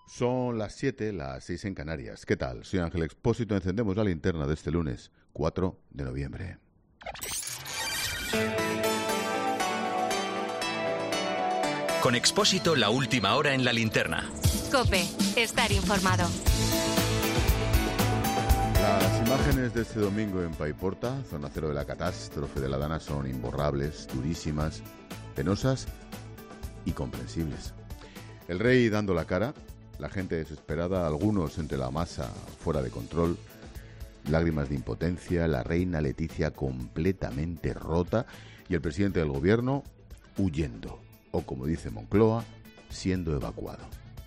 Son las 7, las 6 en Canarias. ¿Qué tal? Soy Ángel Expósito. Encendemos la linterna de este lunes, 4 de noviembre. Con Expósito, la última hora en la linterna. COPE, estar informado. Las imágenes de este domingo en Paiporta, zona cero de la catástrofe de la Dana, son imborrables, durísimas, penosas y comprensibles. El rey dando la cara, la gente desesperada, algunos entre la masa fuera de control, lágrimas de impotencia, la reina Leticia completamente rota y el presidente del gobierno huyendo, o como dice Moncloa, siendo evacuado.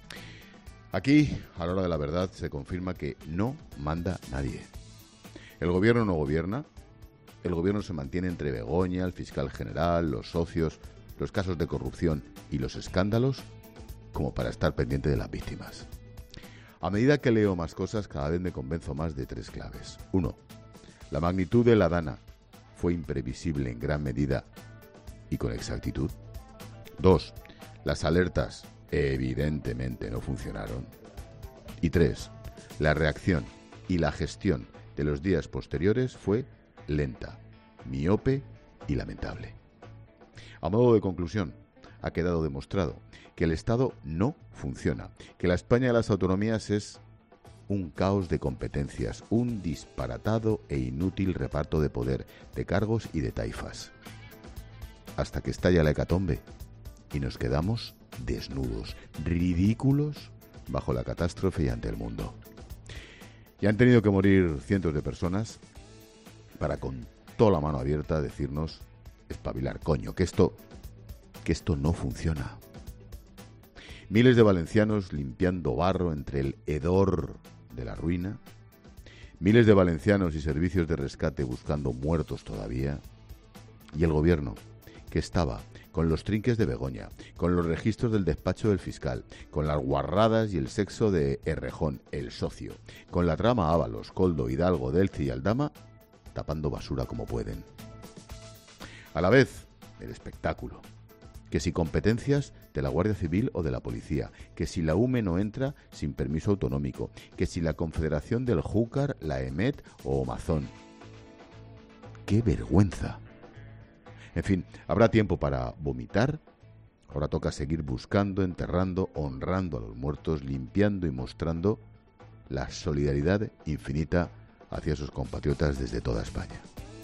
Aquí, a la hora de la verdad, se confirma que no manda nadie. El gobierno no gobierna, el gobierno se mantiene entre Begoña, el fiscal general, los socios, los casos de corrupción y los escándalos, como para estar pendiente de las víctimas. A medida que leo más cosas, cada vez me convenzo más de 3 claves. 1. La magnitud de la Dana fue imprevisible en gran medida y con exactitud. 2. Las alertas evidentemente no funcionaron. Y 3. La reacción y la gestión de los días posteriores fue lenta, miope y lamentable. A modo de conclusión, ha quedado demostrado que el Estado no funciona, que la España de las autonomías es un caos de competencias, un disparatado e inútil reparto de poder, de cargos y de taifas. Hasta que estalla la hecatombe y nos quedamos desnudos, ridículos, bajo la catástrofe y ante el mundo. Y han tenido que morir cientos de personas para con toda la mano abierta decirnos, espabilar, coño, que esto no funciona. Miles de valencianos limpiando barro entre el hedor de la ruina. Miles de valencianos y servicios de rescate buscando muertos todavía. Y el gobierno, que estaba con los trinques de Begoña, con los registros del despacho del fiscal, con las guarradas y el sexo de Errejón, el socio, con la trama Ábalos, Koldo, Hidalgo, Delci y Aldama, tapando basura como pueden. A la vez, el espectáculo. Que si competencias de la Guardia Civil o de la Policía, que si la UME no entra sin permiso autonómico, que si la Confederación del Júcar, la EMET o Amazon. ¡Qué vergüenza! En fin, habrá tiempo para vomitar. Ahora toca seguir buscando, enterrando, honrando a los muertos, limpiando y mostrando la solidaridad infinita hacia sus compatriotas desde toda España.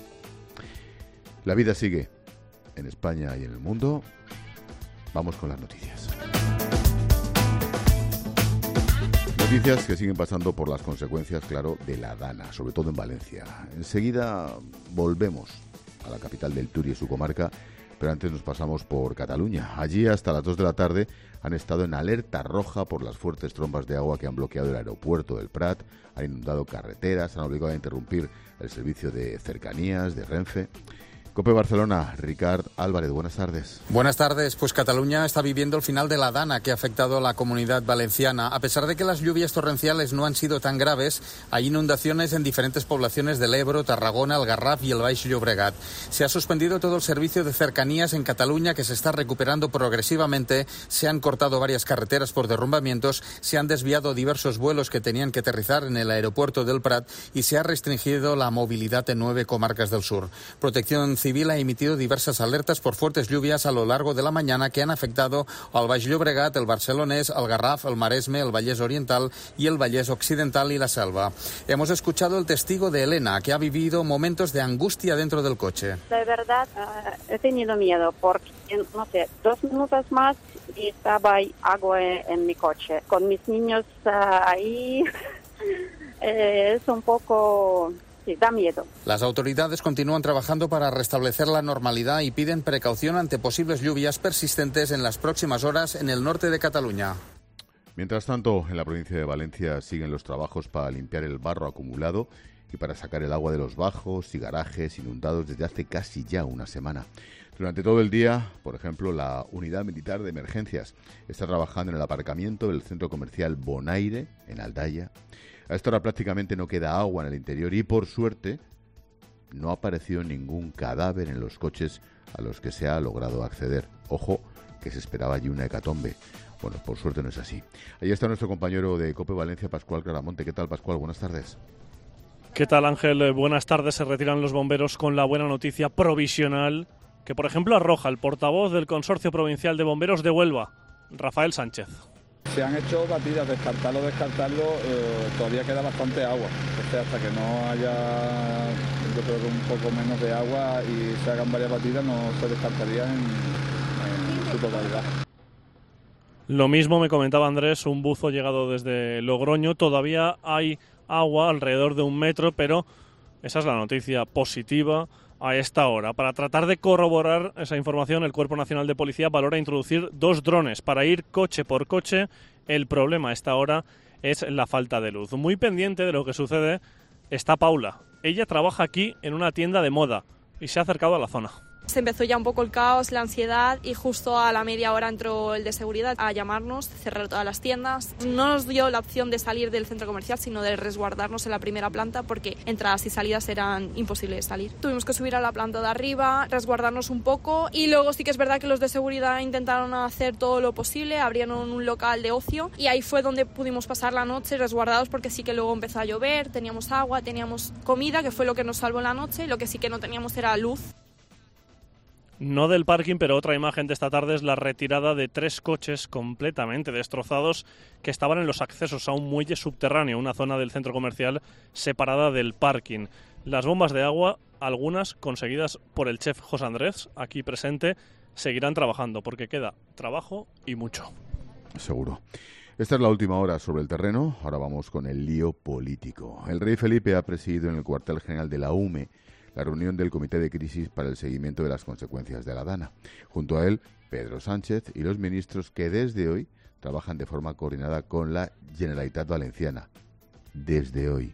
La vida sigue en España y en el mundo. Vamos con las noticias. Noticias que siguen pasando por las consecuencias, claro, de la Dana, sobre todo en Valencia. Enseguida volvemos a la capital del Turia y su comarca, pero antes nos pasamos por Cataluña. Allí hasta las 2 de la tarde han estado en alerta roja por las fuertes trombas de agua que han bloqueado el aeropuerto del Prat, han inundado carreteras, han obligado a interrumpir el servicio de cercanías de Renfe. COPE Barcelona, Ricard Álvarez, buenas tardes. Buenas tardes. Pues Cataluña está viviendo el final de la Dana que ha afectado a la comunidad valenciana. A pesar de que las lluvias torrenciales no han sido tan graves, hay inundaciones en diferentes poblaciones del Ebro, Tarragona, el Garraf y el Baix Llobregat. Se ha suspendido todo el servicio de cercanías en Cataluña, que se está recuperando progresivamente. Se han cortado varias carreteras por derrumbamientos, se han desviado diversos vuelos que tenían que aterrizar en el aeropuerto del Prat y se ha restringido la movilidad en 9 comarcas del sur. Protección Civil ha emitido diversas alertas por fuertes lluvias a lo largo de la mañana que han afectado al Baix Llobregat, el Barcelonès, el Garraf, el Maresme, el Vallès Oriental y el Vallès Occidental y la Selva. Hemos escuchado el testigo de Elena, que ha vivido momentos de angustia dentro del coche. De verdad, he tenido miedo porque, 2 minutos más y estaba ahí agua en mi coche. Con mis niños ahí es un poco... Sí, da miedo. Las autoridades continúan trabajando para restablecer la normalidad y piden precaución ante posibles lluvias persistentes en las próximas horas en el norte de Cataluña. Mientras tanto, en la provincia de Valencia siguen los trabajos para limpiar el barro acumulado y para sacar el agua de los bajos y garajes inundados desde hace casi ya una semana. Durante todo el día, por ejemplo, la Unidad Militar de Emergencias está trabajando en el aparcamiento del centro comercial Bonaire, en Aldaya. A esta hora prácticamente no queda agua en el interior y, por suerte, no ha aparecido ningún cadáver en los coches a los que se ha logrado acceder. Ojo, que se esperaba allí una hecatombe. Bueno, por suerte no es así. Ahí está nuestro compañero de COPE Valencia, Pascual Claramonte. ¿Qué tal, Pascual? Buenas tardes. ¿Qué tal, Ángel? Buenas tardes. Se retiran los bomberos con la buena noticia provisional que, por ejemplo, arroja el portavoz del Consorcio Provincial de Bomberos de Huelva, Rafael Sánchez. Se han hecho batidas, descartarlo, todavía queda bastante agua. Entonces, hasta que no haya, yo creo que un poco menos de agua y se hagan varias batidas, no se descartaría en su totalidad. Lo mismo me comentaba Andrés, un buzo llegado desde Logroño. Todavía hay agua alrededor de 1 metro, pero esa es la noticia positiva a esta hora. Para tratar de corroborar esa información, el Cuerpo Nacional de Policía valora introducir 2 drones para ir coche por coche. El problema a esta hora es la falta de luz. Muy pendiente de lo que sucede está Paula. Ella trabaja aquí en una tienda de moda y se ha acercado a la zona. Se empezó ya un poco el caos, la ansiedad, y justo a la media hora entró el de seguridad a llamarnos, cerrar todas las tiendas. No nos dio la opción de salir del centro comercial, sino de resguardarnos en la primera planta porque entradas y salidas eran imposibles de salir. Tuvimos que subir a la planta de arriba, resguardarnos un poco, y luego sí que es verdad que los de seguridad intentaron hacer todo lo posible, abrieron un local de ocio y ahí fue donde pudimos pasar la noche resguardados, porque sí que luego empezó a llover, teníamos agua, teníamos comida, que fue lo que nos salvó la noche. Lo que sí que no teníamos era luz. No del parking, pero otra imagen de esta tarde es la retirada de 3 coches completamente destrozados que estaban en los accesos a un muelle subterráneo, una zona del centro comercial separada del parking. Las bombas de agua, algunas conseguidas por el chef José Andrés, aquí presente, seguirán trabajando porque queda trabajo y mucho. Seguro. Esta es la última hora sobre el terreno. Ahora vamos con el lío político. El rey Felipe ha presidido en el cuartel general de la UME la reunión del Comité de Crisis para el seguimiento de las consecuencias de la Dana. Junto a él, Pedro Sánchez y los ministros que desde hoy trabajan de forma coordinada con la Generalitat Valenciana. Desde hoy,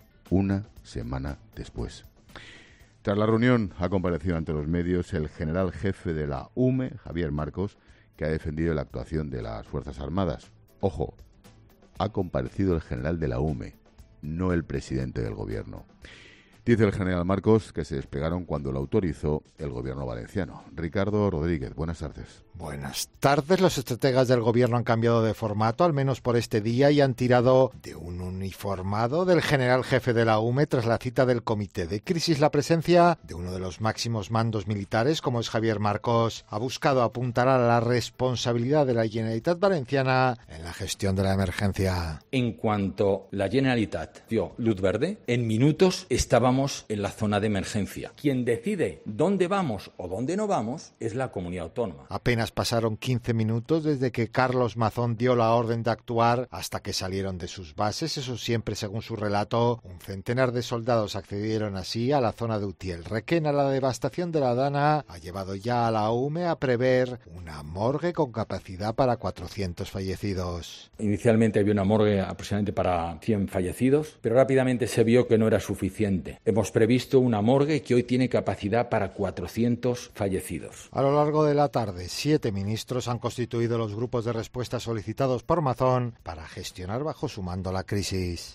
1 semana después. Tras la reunión ha comparecido ante los medios el general jefe de la UME, Javier Marcos, que ha defendido la actuación de las Fuerzas Armadas. Ojo, ha comparecido el general de la UME, no el presidente del gobierno. Dice el general Marcos que se desplegaron cuando lo autorizó el gobierno valenciano. Ricardo Rodríguez, buenas tardes. Buenas tardes. Los estrategas del gobierno han cambiado de formato, al menos por este día, y han tirado de un uniformado del general jefe de la UME tras la cita del Comité de Crisis. La presencia de uno de los máximos mandos militares, como es Javier Marcos, ha buscado apuntar a la responsabilidad de la Generalitat Valenciana en la gestión de la emergencia. En cuanto la Generalitat dio luz verde, en minutos estábamos en la zona de emergencia. Quien decide dónde vamos o dónde no vamos es la comunidad autónoma. Apenas pasaron 15 minutos desde que Carlos Mazón dio la orden de actuar hasta que salieron de sus bases. Eso siempre según su relato. Un centenar de soldados accedieron así a la zona de Utiel. Requena, la devastación de la Dana ha llevado ya a la UME a prever una morgue con capacidad para 400 fallecidos. Inicialmente había una morgue aproximadamente para 100 fallecidos, pero rápidamente se vio que no era suficiente. Hemos previsto una morgue que hoy tiene capacidad para 400 fallecidos. A lo largo de la tarde, 7 ministros han constituido los grupos de respuesta solicitados por Mazón para gestionar bajo su mando la crisis.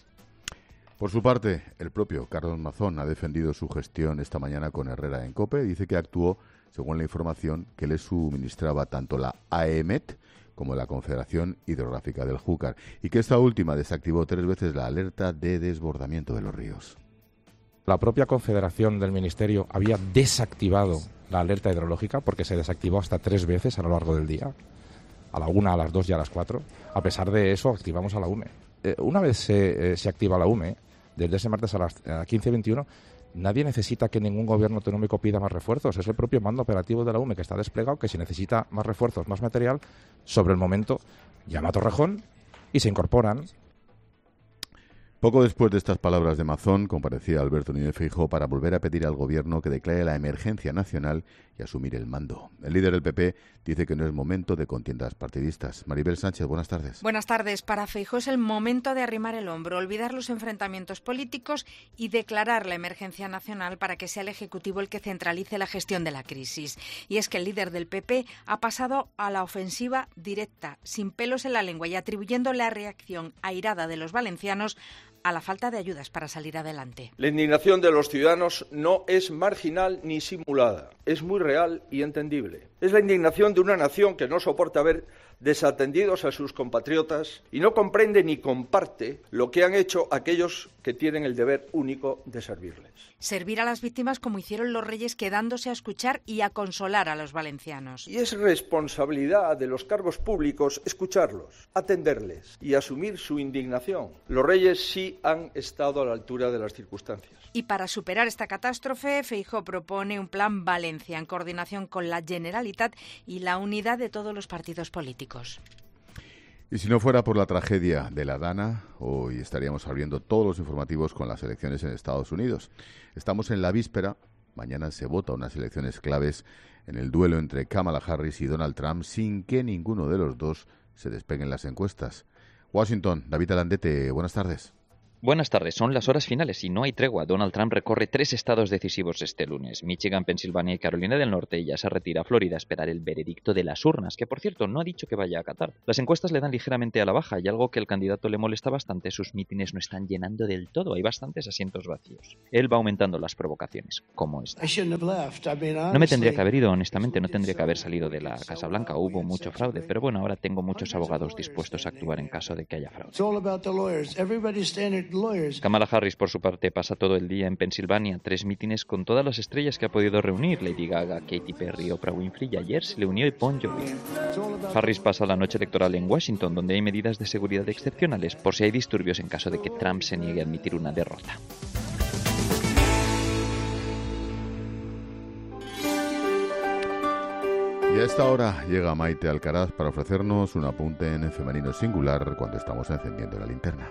Por su parte, el propio Carlos Mazón ha defendido su gestión esta mañana con Herrera en COPE. Dice que actuó según la información que le suministraba tanto la AEMET como la Confederación Hidrográfica del Júcar, y que esta última desactivó 3 veces la alerta de desbordamiento de los ríos. La propia Confederación del Ministerio había desactivado la alerta hidrológica porque se desactivó hasta 3 veces a lo largo del día, a la 1, a las 2 y a las 4. A pesar de eso, activamos a la UME. Una vez se activa la UME, desde ese martes a las 15:21, nadie necesita que ningún gobierno autonómico pida más refuerzos. Es el propio mando operativo de la UME que está desplegado, que si necesita más refuerzos, más material, sobre el momento llama a Torrejón y se incorporan. Poco después de estas palabras de Mazón, comparecía Alberto Núñez Feijóo para volver a pedir al Gobierno que declare la emergencia nacional y asumir el mando. El líder del PP dice que no es momento de contiendas partidistas. Maribel Sánchez, buenas tardes. Buenas tardes. Para Feijóo es el momento de arrimar el hombro, olvidar los enfrentamientos políticos y declarar la emergencia nacional para que sea el Ejecutivo el que centralice la gestión de la crisis. Y es que el líder del PP ha pasado a la ofensiva directa, sin pelos en la lengua y atribuyendo la reacción airada de los valencianos a la falta de ayudas para salir adelante. La indignación de los ciudadanos no es marginal ni simulada, es muy real y entendible. Es la indignación de una nación que no soporta ver desatendidos a sus compatriotas y no comprende ni comparte lo que han hecho aquellos que tienen el deber único de servirles. Servir a las víctimas como hicieron los reyes, quedándose a escuchar y a consolar a los valencianos. Y es responsabilidad de los cargos públicos escucharlos, atenderles y asumir su indignación. Los reyes sí han estado a la altura de las circunstancias. Y para superar esta catástrofe, Feijóo propone un plan Valencia en coordinación con la Generalitat y la unidad de todos los partidos políticos. Y si no fuera por la tragedia de la Dana, hoy estaríamos abriendo todos los informativos con las elecciones en Estados Unidos. Estamos en la víspera, mañana se vota unas elecciones claves en el duelo entre Kamala Harris y Donald Trump sin que ninguno de los dos se despegue en las encuestas. Washington, David Alandete, buenas tardes. Buenas tardes, son las horas finales y no hay tregua. Donald Trump recorre 3 estados decisivos este lunes, Michigan, Pensilvania y Carolina del Norte, y ya se retira a Florida a esperar el veredicto de las urnas, que por cierto no ha dicho que vaya a acatar. Las encuestas le dan ligeramente a la baja y algo que al candidato le molesta bastante, sus mítines no están llenando del todo, hay bastantes asientos vacíos. Él va aumentando las provocaciones, como esta. No me tendría que haber ido, honestamente, no tendría que haber salido de la Casa Blanca, hubo mucho fraude, pero bueno, ahora tengo muchos abogados dispuestos a actuar en caso de que haya fraude. Kamala Harris, por su parte, pasa todo el día en Pensilvania, 3 mítines con todas las estrellas que ha podido reunir, Lady Gaga, Katy Perry, Oprah Winfrey, y ayer se le unió Bon Jovi. Harris pasa la noche electoral en Washington, donde hay medidas de seguridad excepcionales por si hay disturbios en caso de que Trump se niegue a admitir una derrota. Y a esta hora llega Maite Alcaraz para ofrecernos un apunte en femenino singular cuando estamos encendiendo la linterna.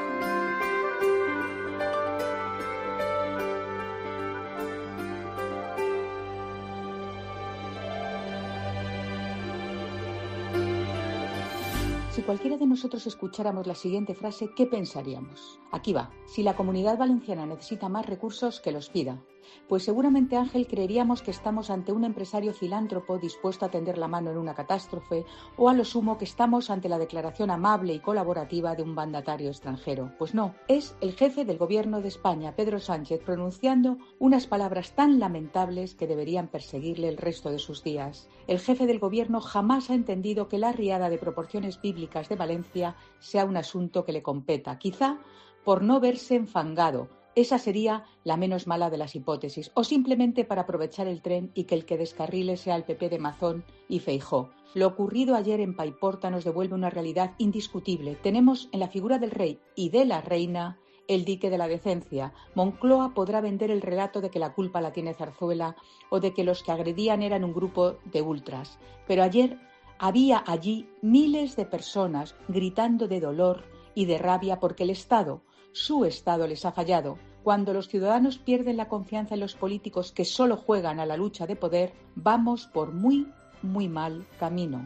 Si cualquiera de nosotros escucháramos la siguiente frase, ¿qué pensaríamos? Aquí va. Si la Comunidad Valenciana necesita más recursos, que los pida. Pues seguramente, Ángel, creeríamos que estamos ante un empresario filántropo dispuesto a tender la mano en una catástrofe, o a lo sumo que estamos ante la declaración amable y colaborativa de un mandatario extranjero. Pues no, es el jefe del Gobierno de España, Pedro Sánchez, pronunciando unas palabras tan lamentables que deberían perseguirle el resto de sus días. El jefe del Gobierno jamás ha entendido que la riada de proporciones bíblicas de Valencia sea un asunto que le competa, quizá por no verse enfangado. Esa sería la menos mala de las hipótesis, o simplemente para aprovechar el tren y que el que descarrile sea el PP de Mazón y Feijóo. Lo ocurrido ayer en Paiporta nos devuelve una realidad indiscutible. Tenemos en la figura del rey y de la reina el dique de la decencia. Moncloa podrá vender el relato de que la culpa la tiene Zarzuela o de que los que agredían eran un grupo de ultras. Pero ayer había allí miles de personas gritando de dolor y de rabia porque el Estado, su Estado, les ha fallado. Cuando los ciudadanos pierden la confianza en los políticos que solo juegan a la lucha de poder, vamos por muy, muy mal camino.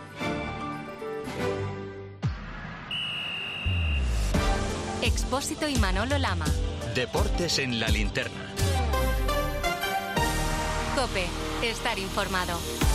Expósito y Manolo Lama. Deportes en la linterna. COPE. Estar informado.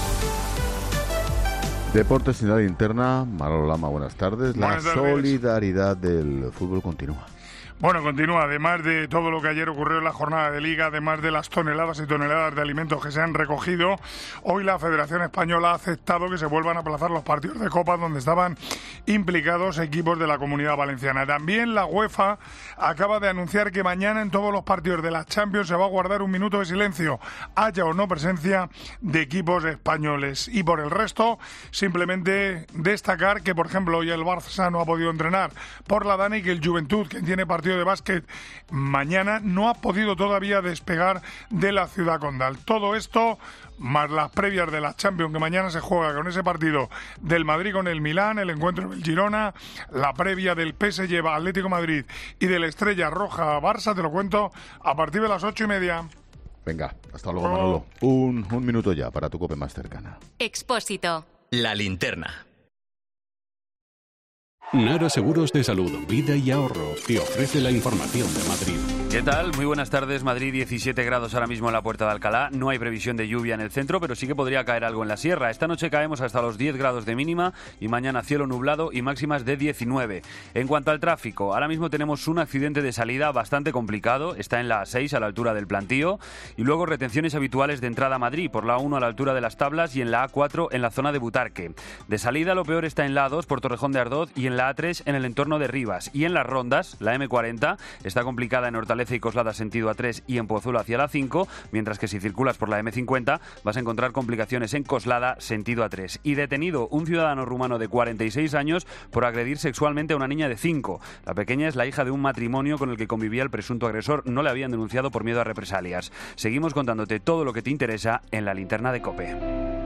Deportes en la linterna. Manolo Lama, buenas tardes. Buenas tardes. Solidaridad del fútbol continúa. Bueno, continúa. Además de todo lo que ayer ocurrió en la jornada de Liga, además de las toneladas y toneladas de alimentos que se han recogido, hoy la Federación Española ha aceptado que se vuelvan a aplazar los partidos de Copa donde estaban implicados equipos de la Comunidad Valenciana. También la UEFA acaba de anunciar que mañana en todos los partidos de la Champions se va a guardar un minuto de silencio, haya o no presencia de equipos españoles. Y por el resto, simplemente destacar que, por ejemplo, hoy el Barça no ha podido entrenar por la Dana y que el Juventud, que tiene partido de básquet mañana, no ha podido todavía despegar de la ciudad condal. Todo esto más las previas de la Champions que mañana se juega con ese partido del Madrid con el Milán, el encuentro del Girona, la previa del PSG Atlético Madrid y del Estrella Roja Barça, te lo cuento a partir de las 8:30. Venga, hasta luego, Manolo. Un minuto ya para tu COPE más cercana. Expósito. La linterna. Nara Seguros de Salud, Vida y Ahorro te ofrece la información de Madrid. ¿Qué tal? Muy buenas tardes. Madrid, 17 grados ahora mismo en la Puerta de Alcalá. No hay previsión de lluvia en el centro, pero sí que podría caer algo en la sierra. Esta noche caemos hasta los 10 grados de mínima y mañana cielo nublado y máximas de 19. En cuanto al tráfico, ahora mismo tenemos un accidente de salida bastante complicado. Está en la A6 a la altura del Plantío y luego retenciones habituales de entrada a Madrid por la A1 a la altura de las Tablas y en la A4 en la zona de Butarque. De salida lo peor está en la A2 por Torrejón de Ardoz y en la A3 en el entorno de Rivas. Y en las rondas, la M40 está complicada en Hortaleza y Coslada sentido A3 y en Pozuelo hacia la 5, mientras que si circulas por la M50 vas a encontrar complicaciones en Coslada sentido A3. Y detenido un ciudadano rumano de 46 años por agredir sexualmente a una niña de 5. La pequeña es la hija de un matrimonio con el que convivía el presunto agresor. No le habían denunciado por miedo a represalias. Seguimos contándote todo lo que te interesa en la linterna de COPE.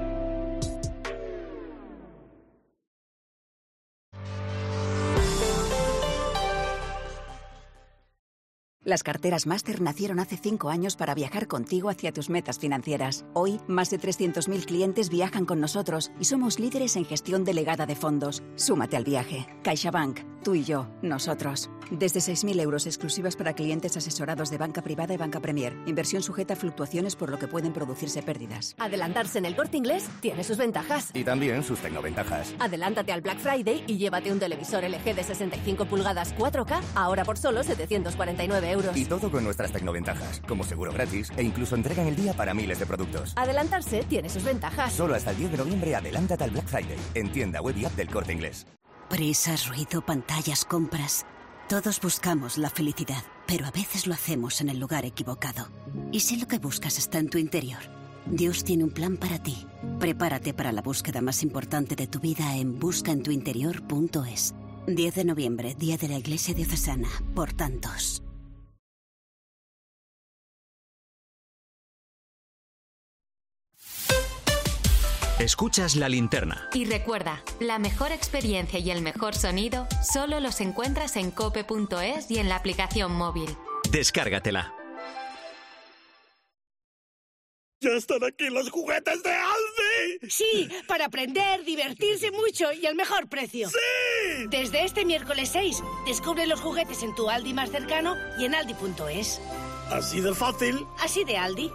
Las carteras Master nacieron hace 5 años para viajar contigo hacia tus metas financieras. Hoy, más de 300.000 clientes viajan con nosotros y somos líderes en gestión delegada de fondos. Súmate al viaje. CaixaBank. Tú y yo. Nosotros. Desde 6.000 euros exclusivas para clientes asesorados de banca privada y banca Premier. Inversión sujeta a fluctuaciones por lo que pueden producirse pérdidas. Adelantarse en el Corte Inglés tiene sus ventajas. Y también sus tecnoventajas. Adelántate al Black Friday y llévate un televisor LG de 65 pulgadas 4K ahora por solo 749 euros. Y todo con nuestras tecnoventajas, como seguro gratis e incluso entrega en el día para miles de productos. Adelantarse tiene sus ventajas. Solo hasta el 10 de noviembre adelántate al Black Friday. En tienda web y app del Corte Inglés. Prisas, ruido, pantallas, compras. Todos buscamos la felicidad, pero a veces lo hacemos en el lugar equivocado. ¿Y si lo que buscas está en tu interior? Dios tiene un plan para ti. Prepárate para la búsqueda más importante de tu vida en buscaentuinterior.es. 10 de noviembre, Día de la Iglesia Diocesana, por tantos. Escuchas La Linterna. Y recuerda, la mejor experiencia y el mejor sonido solo los encuentras en cope.es y en la aplicación móvil. Descárgatela. ¡Ya están aquí los juguetes de Aldi! Sí, para aprender, divertirse mucho y al mejor precio. ¡Sí! Desde este miércoles 6, descubre los juguetes en tu Aldi más cercano y en aldi.es. Así de fácil. Así de Aldi.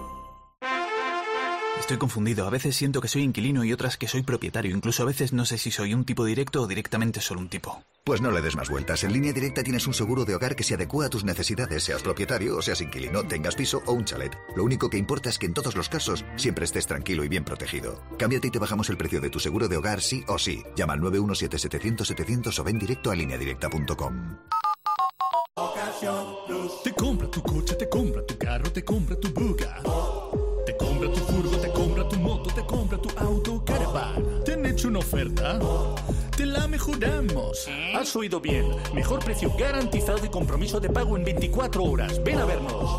Estoy confundido. A veces siento que soy inquilino y otras que soy propietario. Incluso a veces no sé si soy un tipo directo o directamente solo un tipo. Pues no le des más vueltas. En Línea Directa tienes un seguro de hogar que se adecua a tus necesidades, seas propietario o seas inquilino, tengas piso o un chalet. Lo único que importa es que en todos los casos siempre estés tranquilo y bien protegido. Cámbiate y te bajamos el precio de tu seguro de hogar sí o sí. Llama al 917-700-700 o ven directo a lineadirecta.com. Te compra tu coche, te compra tu carro, te compra tu buga. Te compra tu furgo, te compra tu moto, te compra tu auto, caravana. ¿Te han hecho una oferta? Te la mejoramos. Has oído bien. Mejor precio garantizado y compromiso de pago en 24 horas. Ven a vernos.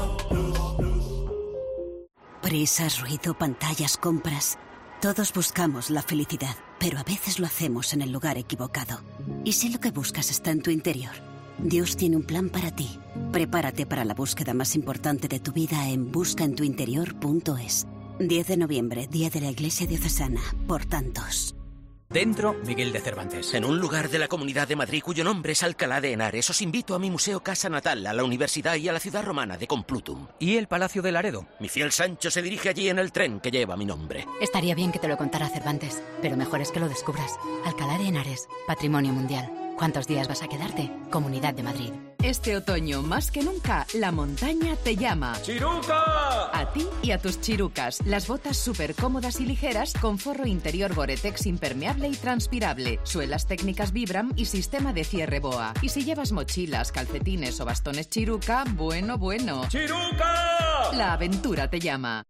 Prisas, ruido, pantallas, compras. Todos buscamos la felicidad, pero a veces lo hacemos en el lugar equivocado. ¿Y si lo que buscas está en tu interior? Dios tiene un plan para ti. Prepárate para la búsqueda más importante de tu vida en buscaentuinterior.es. 10 de noviembre, Día de la Iglesia Diocesana, por tantos. Dentro, Miguel de Cervantes. En un lugar de la Comunidad de Madrid cuyo nombre es Alcalá de Henares, os invito a mi museo Casa Natal, a la universidad y a la ciudad romana de Complutum. ¿Y el Palacio de Laredo? Mi fiel Sancho se dirige allí en el tren que lleva mi nombre. Estaría bien que te lo contara Cervantes, pero mejor es que lo descubras. Alcalá de Henares, Patrimonio Mundial. ¿Cuántos días vas a quedarte? Comunidad de Madrid. Este otoño, más que nunca, la montaña te llama. ¡Chiruca! A ti y a tus chirucas. Las botas súper cómodas y ligeras con forro interior Gore-Tex impermeable y transpirable, suelas técnicas Vibram y sistema de cierre BOA. Y si llevas mochilas, calcetines o bastones Chiruca, bueno. ¡Chiruca! La aventura te llama.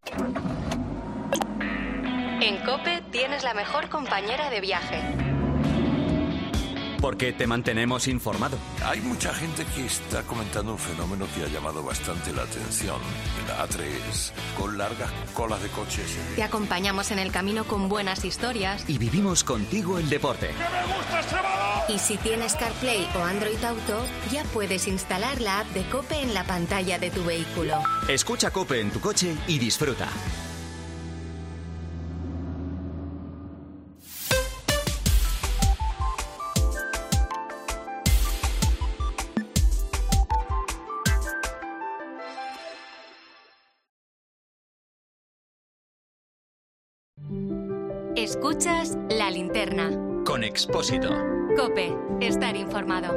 En COPE tienes la mejor compañera de viaje. Porque te mantenemos informado. Hay mucha gente que está comentando un fenómeno que ha llamado bastante la atención. En la A3, con largas colas de coches. Te acompañamos en el camino con buenas historias. Y vivimos contigo el deporte. ¡Que me gusta ese balón! Y si tienes CarPlay o Android Auto, ya puedes instalar la app de COPE en la pantalla de tu vehículo. Escucha COPE en tu coche y disfruta. Escuchas La Linterna. Con Expósito. COPE. Estar informado.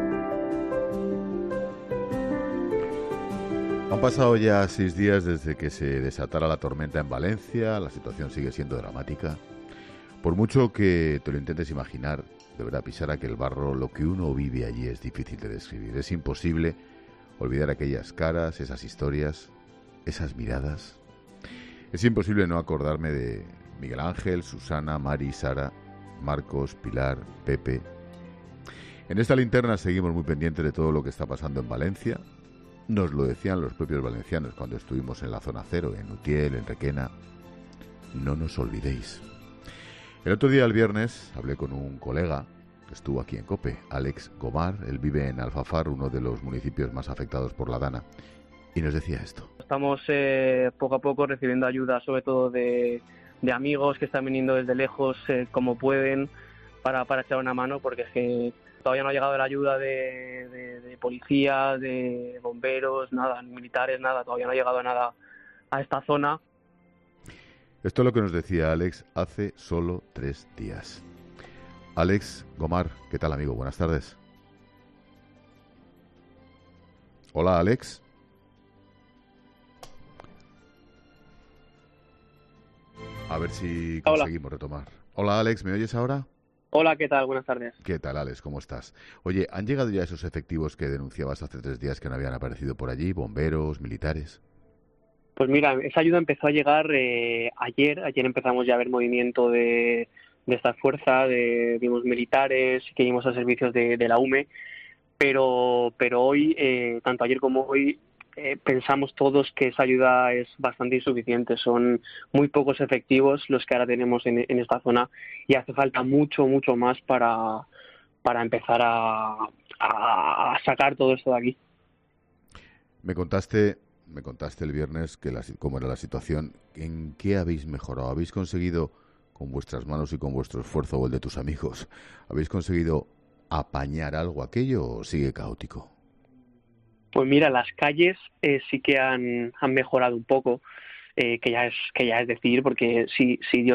Han pasado ya 6 días desde que se desatara la tormenta en Valencia. La situación sigue siendo dramática. Por mucho que te lo intentes imaginar, de verdad, pisar aquel barro, lo que uno vive allí es difícil de describir. Es imposible olvidar aquellas caras, esas historias, esas miradas. Es imposible no acordarme de Miguel Ángel, Susana, Mari, Sara, Marcos, Pilar, Pepe. En esta linterna seguimos muy pendientes de todo lo que está pasando en Valencia. Nos lo decían los propios valencianos cuando estuvimos en la zona cero, en Utiel, en Requena. No nos olvidéis. El otro día, el viernes, hablé con un colega que estuvo aquí en COPE, Alex Gomar. Él vive en Alfafar, uno de los municipios más afectados por la Dana, y nos decía esto. Estamos poco a poco recibiendo ayuda, sobre todo de amigos que están viniendo desde lejos como pueden para echar una mano, porque es que todavía no ha llegado la ayuda de policía, de bomberos, nada, militares, nada, todavía no ha llegado nada a esta zona. Esto es lo que nos decía Alex hace solo 3 días. Alex Gomar, ¿qué tal, amigo? Buenas tardes. Hola, Alex. A ver si conseguimos retomar. Hola, Alex, ¿me oyes ahora? Hola, ¿qué tal? Buenas tardes. ¿Qué tal, Alex? ¿Cómo estás? Oye, ¿han llegado ya esos efectivos que denunciabas hace 3 días que no habían aparecido por allí? ¿Bomberos, militares? Pues mira, esa ayuda empezó a llegar ayer. Ayer empezamos ya a ver movimiento de estas fuerzas, vimos militares, que íbamos a servicios de la UME, pero hoy, tanto ayer como hoy, pensamos todos que esa ayuda es bastante insuficiente. Son muy pocos efectivos los que ahora tenemos en esta zona y hace falta mucho más para empezar a sacar todo esto de aquí. Me contaste el viernes cómo era la situación. ¿En qué habéis mejorado? ¿Habéis conseguido, con vuestras manos y con vuestro esfuerzo o el de tus amigos, habéis conseguido apañar algo aquello o sigue caótico? Pues mira, las calles sí que han mejorado un poco, que ya es decir, porque si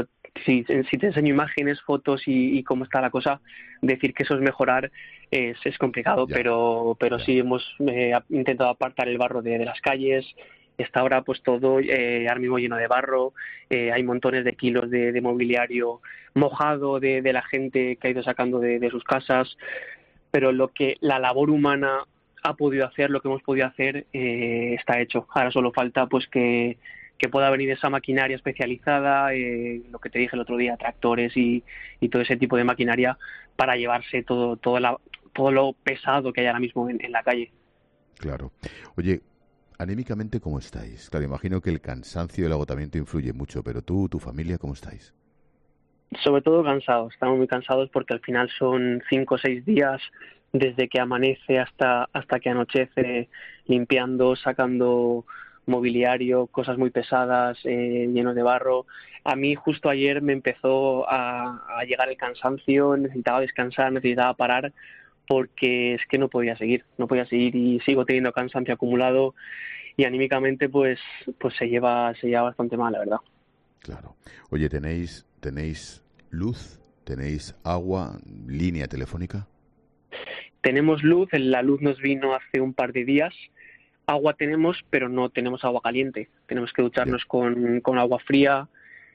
te enseño imágenes, fotos y cómo está la cosa, decir que eso es mejorar es complicado, pero sí hemos intentado apartar el barro de las calles. Está ahora pues todo ahora mismo lleno de barro, hay montones de kilos de mobiliario mojado de la gente que ha ido sacando de sus casas, pero lo que la labor humana ha podido hacer, lo que hemos podido hacer, está hecho. Ahora solo falta pues que pueda venir esa maquinaria especializada, lo que te dije el otro día, tractores y todo ese tipo de maquinaria para llevarse todo lo pesado que hay ahora mismo en la calle. Claro. Oye, anímicamente, ¿cómo estáis? Claro, imagino que el cansancio y el agotamiento influye mucho, pero tú, tu familia, ¿cómo estáis? Sobre todo cansados. Estamos muy cansados porque al final son 5 o 6 días desde que amanece hasta que anochece, limpiando, sacando mobiliario, cosas muy pesadas, llenos de barro. A mí justo ayer me empezó a llegar el cansancio, necesitaba descansar, necesitaba parar, porque es que no podía seguir y sigo teniendo cansancio acumulado y anímicamente pues se lleva bastante mal, la verdad. Claro. Oye, ¿tenéis luz? ¿Tenéis agua? ¿Línea telefónica? Tenemos luz, la luz nos vino hace un par de días. Agua tenemos, pero no tenemos agua caliente. Tenemos que ducharnos con agua fría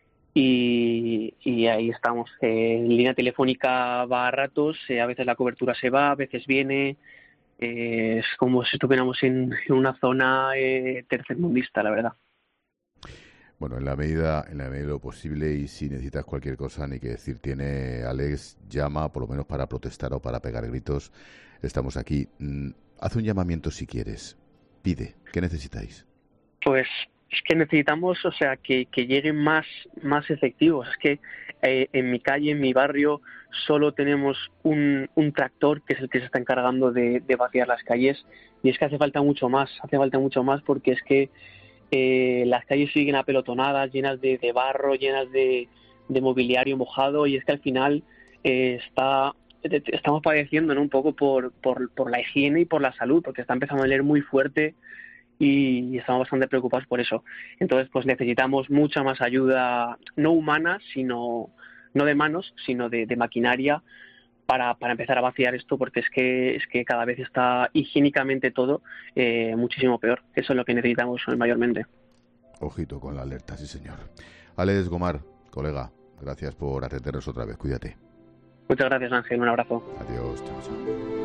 y ahí estamos. Línea telefónica va a ratos, a veces la cobertura se va, a veces viene. Es como si estuviéramos en una zona tercermundista, la verdad. Bueno, en la medida de lo posible, y si necesitas cualquier cosa, ni que decir tiene, Alex, llama, por lo menos para protestar o para pegar gritos. Estamos aquí. Haz un llamamiento si quieres. Pide. ¿Qué necesitáis? Pues es que necesitamos, que lleguen más efectivos. Es que en mi calle, en mi barrio, solo tenemos un tractor que es el que se está encargando de vaciar las calles, y es que hace falta mucho más porque es que las calles siguen apelotonadas, llenas de barro, llenas de mobiliario mojado, y es que al final estamos padeciendo, ¿no?, un poco por la higiene y por la salud, porque está empezando a oler muy fuerte y estamos bastante preocupados por eso. Entonces pues necesitamos mucha más ayuda, no humana, sino no de manos, sino de maquinaria para empezar a vaciar esto, porque es que cada vez está higiénicamente todo muchísimo peor. Eso es lo que necesitamos mayormente. Ojito con la alerta, sí señor. Alex Gomar, colega, gracias por atendernos otra vez. Cuídate. Muchas gracias, Ángel. Un abrazo. Adiós. Chao, chao.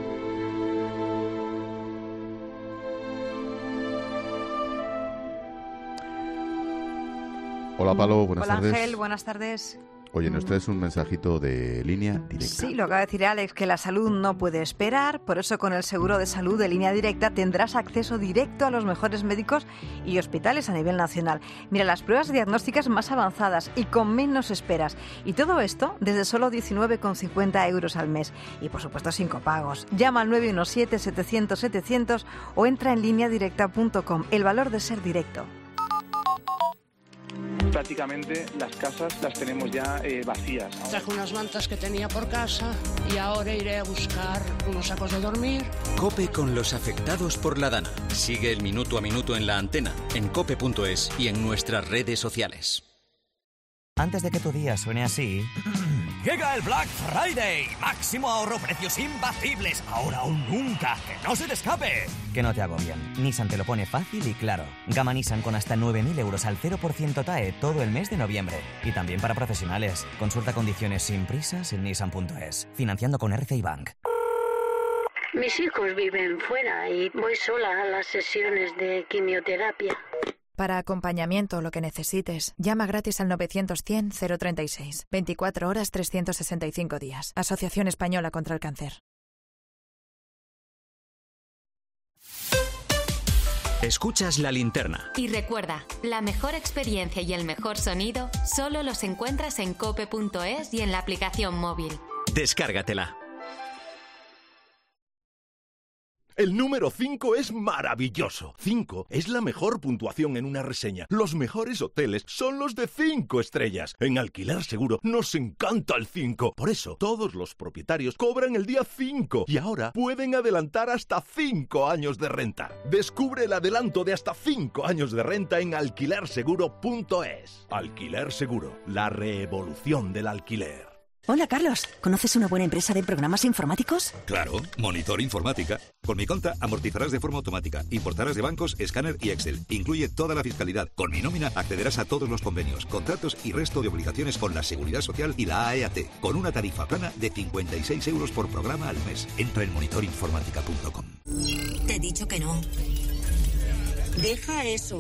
Hola, Palo. Buenas tardes. Hola, Ángel. Buenas tardes. Oye, nos traes un mensajito de Línea Directa. Sí, lo acaba de decir Alex, que la salud no puede esperar, por eso con el seguro de salud de Línea Directa tendrás acceso directo a los mejores médicos y hospitales a nivel nacional. Mira, las pruebas diagnósticas más avanzadas y con menos esperas. Y todo esto desde solo 19,50 euros al mes. Y por supuesto sin copagos. Llama al 917-700-700 o entra en lineadirecta.com. El valor de ser directo. Prácticamente las casas las tenemos ya vacías. Traje unas mantas que tenía por casa y ahora iré a buscar unos sacos de dormir. COPE con los afectados por la Dana. Sigue el minuto a minuto en la antena, en cope.es y en nuestras redes sociales. Antes de que tu día suene así... Llega el Black Friday. Máximo ahorro, precios imbatibles. Ahora o nunca. ¡Que no se te escape! Que no te agobien. Nissan te lo pone fácil y claro. Gama Nissan con hasta 9.000 euros al 0% TAE todo el mes de noviembre. Y también para profesionales. Consulta condiciones sin prisas en nissan.es. Financiando con RCI Bank. Mis hijos viven fuera y voy sola a las sesiones de quimioterapia. Para acompañamiento o lo que necesites, llama gratis al 900-100-036. 24 horas, 365 días. Asociación Española contra el Cáncer. Escuchas La Linterna. Y recuerda, la mejor experiencia y el mejor sonido solo los encuentras en cope.es y en la aplicación móvil. Descárgatela. El número 5 es maravilloso. 5 es la mejor puntuación en una reseña. Los mejores hoteles son los de 5 estrellas. En Alquiler Seguro nos encanta el 5. Por eso, todos los propietarios cobran el día 5 y ahora pueden adelantar hasta 5 años de renta. Descubre el adelanto de hasta 5 años de renta en alquilerseguro.es. Alquiler Seguro, la revolución del alquiler. Hola, Carlos. ¿Conoces una buena empresa de programas informáticos? Claro, Monitor Informática. Con mi cuenta amortizarás de forma automática, importarás de bancos, escáner y Excel. Incluye toda la fiscalidad. Con mi nómina accederás a todos los convenios, contratos y resto de obligaciones con la Seguridad Social y la AEAT, con una tarifa plana de 56 euros por programa al mes. Entra en monitorinformática.com. Te he dicho que no. Deja eso.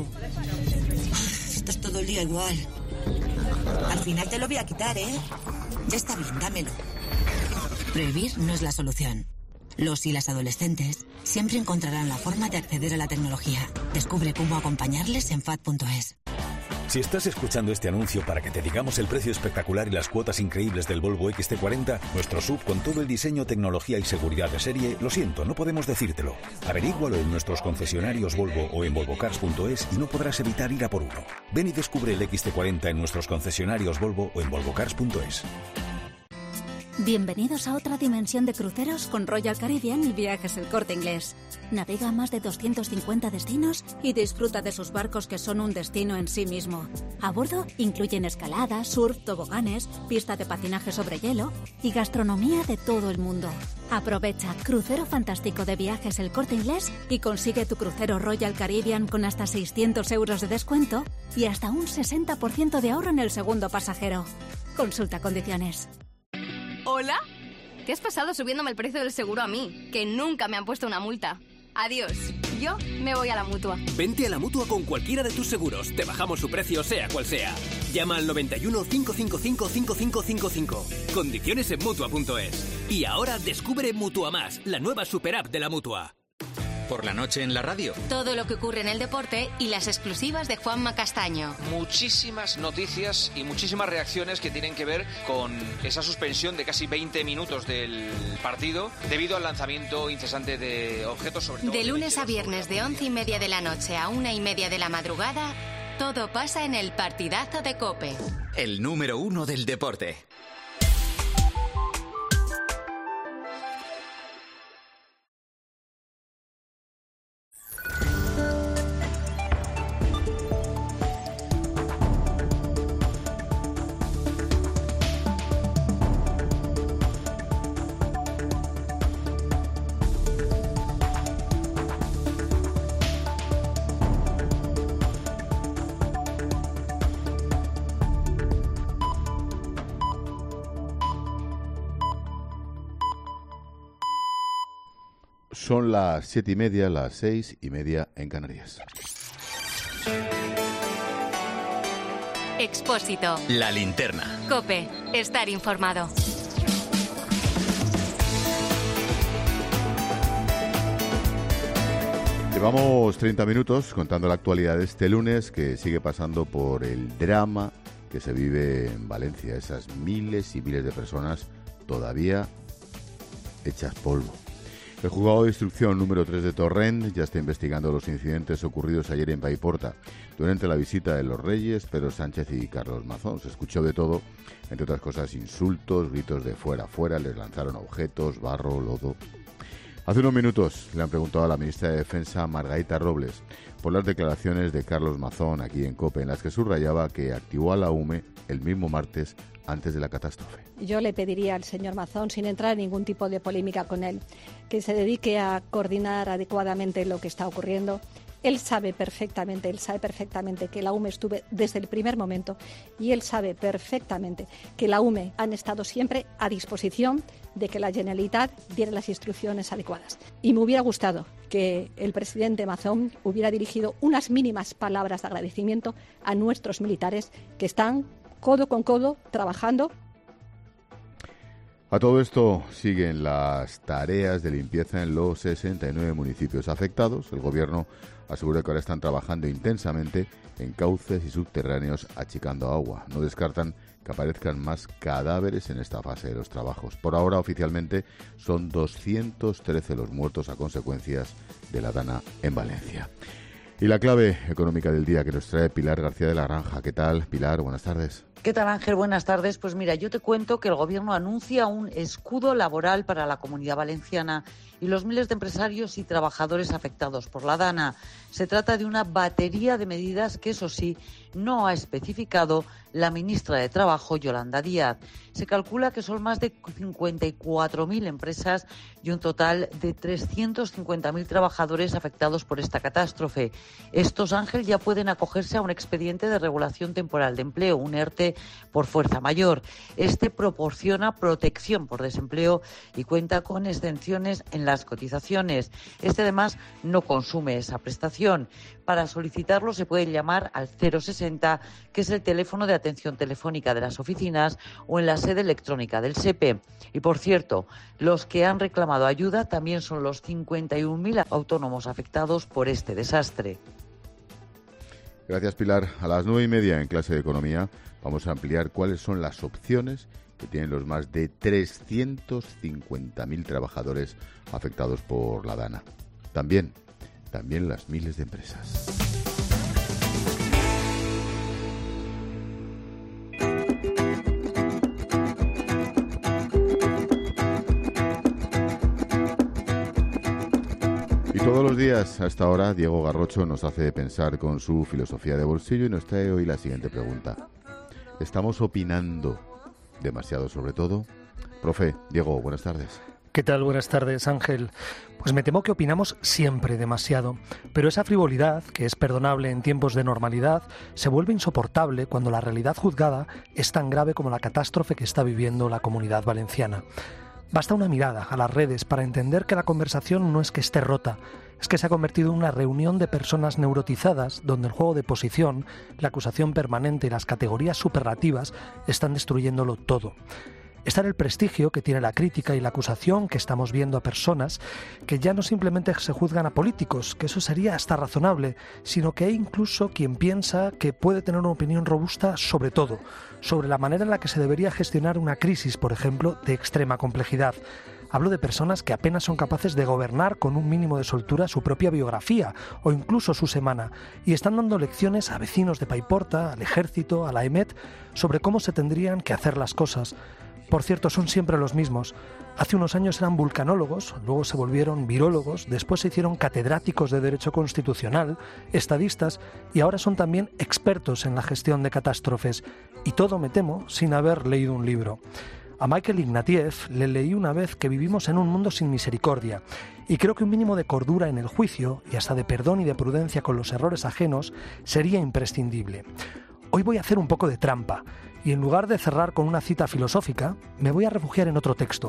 Estás todo el día igual. Al final te lo voy a quitar, ¿eh? Ya está bien, dámelo. Prohibir no es la solución. Los y las adolescentes siempre encontrarán la forma de acceder a la tecnología. Descubre cómo acompañarles en FAD.es. Si estás escuchando este anuncio para que te digamos el precio espectacular y las cuotas increíbles del Volvo XC40, nuestro SUV con todo el diseño, tecnología y seguridad de serie, lo siento, no podemos decírtelo. Averígualo en nuestros concesionarios Volvo o en volvocars.es y no podrás evitar ir a por uno. Ven y descubre el XC40 en nuestros concesionarios Volvo o en volvocars.es. Bienvenidos a otra dimensión de cruceros con Royal Caribbean y Viajes El Corte Inglés. Navega a más de 250 destinos y disfruta de sus barcos que son un destino en sí mismo. A bordo incluyen escaladas, surf, toboganes, pista de patinaje sobre hielo y gastronomía de todo el mundo. Aprovecha Crucero Fantástico de Viajes El Corte Inglés y consigue tu crucero Royal Caribbean con hasta 600 euros de descuento y hasta un 60% de ahorro en el segundo pasajero. Consulta condiciones. ¿Hola? ¿Qué has pasado subiéndome el precio del seguro a mí? Que nunca me han puesto una multa. Adiós. Yo me voy a la Mutua. Vente a la Mutua con cualquiera de tus seguros. Te bajamos su precio sea cual sea. Llama al 91 555 5555. Condiciones en Mutua.es. Y ahora descubre Mutua Más, la nueva super app de la Mutua. Por la noche en la radio. Todo lo que ocurre en el deporte y las exclusivas de Juanma Castaño. Muchísimas noticias y muchísimas reacciones que tienen que ver con esa suspensión de casi 20 minutos del partido debido al lanzamiento incesante de objetos, sobre todo. De lunes a viernes de 11:30 de la noche a 1:30 de la madrugada, todo pasa en el partidazo de COPE. El número 1 del deporte. Son las 7:30, las 6:30 en Canarias. Expósito. La linterna. COPE. Estar informado. Llevamos 30 minutos contando la actualidad de este lunes, que sigue pasando por el drama que se vive en Valencia. Esas miles y miles de personas todavía hechas polvo. El juzgado de instrucción número 3 de Torrent ya está investigando los incidentes ocurridos ayer en Paiporta durante la visita de los Reyes, Pedro Sánchez y Carlos Mazón. Se escuchó de todo, entre otras cosas insultos, gritos de fuera, fuera, les lanzaron objetos, barro, lodo. Hace unos minutos le han preguntado a la ministra de Defensa, Margarita Robles, por las declaraciones de Carlos Mazón aquí en COPE, en las que subrayaba que activó a la UME el mismo martes antes de la catástrofe. Yo le pediría al señor Mazón, sin entrar en ningún tipo de polémica con él, que se dedique a coordinar adecuadamente lo que está ocurriendo. Él sabe perfectamente que la UME estuve desde el primer momento y él sabe perfectamente que la UME han estado siempre a disposición de que la Generalitat diera las instrucciones adecuadas. Y me hubiera gustado que el presidente Mazón hubiera dirigido unas mínimas palabras de agradecimiento a nuestros militares que están codo con codo trabajando. A todo esto siguen las tareas de limpieza en los 69 municipios afectados. El Gobierno asegura que ahora están trabajando intensamente en cauces y subterráneos achicando agua. No descartan que aparezcan más cadáveres en esta fase de los trabajos. Por ahora, oficialmente, son 213 los muertos a consecuencias de la dana en Valencia. Y la clave económica del día que nos trae Pilar García de la Granja. ¿Qué tal, Pilar? Buenas tardes. ¿Qué tal, Ángel? Buenas tardes. Pues mira, yo te cuento que el Gobierno anuncia un escudo laboral para la Comunidad Valenciana y los miles de empresarios y trabajadores afectados por la dana. Se trata de una batería de medidas que, eso sí, no ha especificado la ministra de Trabajo, Yolanda Díaz. Se calcula que son más de 54.000 empresas y un total de 350.000 trabajadores afectados por esta catástrofe. Estos, Ángel, ya pueden acogerse a un expediente de regulación temporal de empleo, un ERTE por fuerza mayor. Este proporciona protección por desempleo y cuenta con exenciones en las cotizaciones. Este, además, no consume esa prestación. Para solicitarlo se puede llamar al 060, que es el teléfono de atención telefónica de las oficinas, o en la sede electrónica del SEPE. Y, por cierto, los que han reclamado ayuda también son los 51.000 autónomos afectados por este desastre. Gracias, Pilar. A las 9:30 en clase de Economía vamos a ampliar cuáles son las opciones que tienen los más de 350.000 trabajadores afectados por la dana. También las miles de empresas. Y todos los días a esta hora Diego Garrocho nos hace pensar con su filosofía de bolsillo y nos trae hoy la siguiente pregunta. ¿Estamos opinando demasiado sobre todo? Profe, Diego, buenas tardes. ¿Qué tal? Buenas tardes, Ángel. Pues me temo que opinamos siempre demasiado, pero esa frivolidad, que es perdonable en tiempos de normalidad, se vuelve insoportable cuando la realidad juzgada es tan grave como la catástrofe que está viviendo la Comunidad Valenciana. Basta una mirada a las redes para entender que la conversación no es que esté rota, es que se ha convertido en una reunión de personas neurotizadas donde el juego de posición, la acusación permanente y las categorías superlativas están destruyéndolo todo. Está en el prestigio que tiene la crítica y la acusación que estamos viendo a personas que ya no simplemente se juzgan a políticos, que eso sería hasta razonable, sino que hay incluso quien piensa que puede tener una opinión robusta sobre todo, sobre la manera en la que se debería gestionar una crisis, por ejemplo, de extrema complejidad. Hablo de personas que apenas son capaces de gobernar con un mínimo de soltura su propia biografía o incluso su semana y están dando lecciones a vecinos de Paiporta, al Ejército, a la EMET, sobre cómo se tendrían que hacer las cosas. Por cierto, son siempre los mismos. Hace unos años eran vulcanólogos, luego se volvieron virólogos, después se hicieron catedráticos de Derecho Constitucional, estadistas y ahora son también expertos en la gestión de catástrofes. Y todo, me temo, sin haber leído un libro. A Michael Ignatieff le leí una vez que vivimos en un mundo sin misericordia y creo que un mínimo de cordura en el juicio y hasta de perdón y de prudencia con los errores ajenos sería imprescindible. Hoy voy a hacer un poco de trampa y en lugar de cerrar con una cita filosófica, me voy a refugiar en otro texto,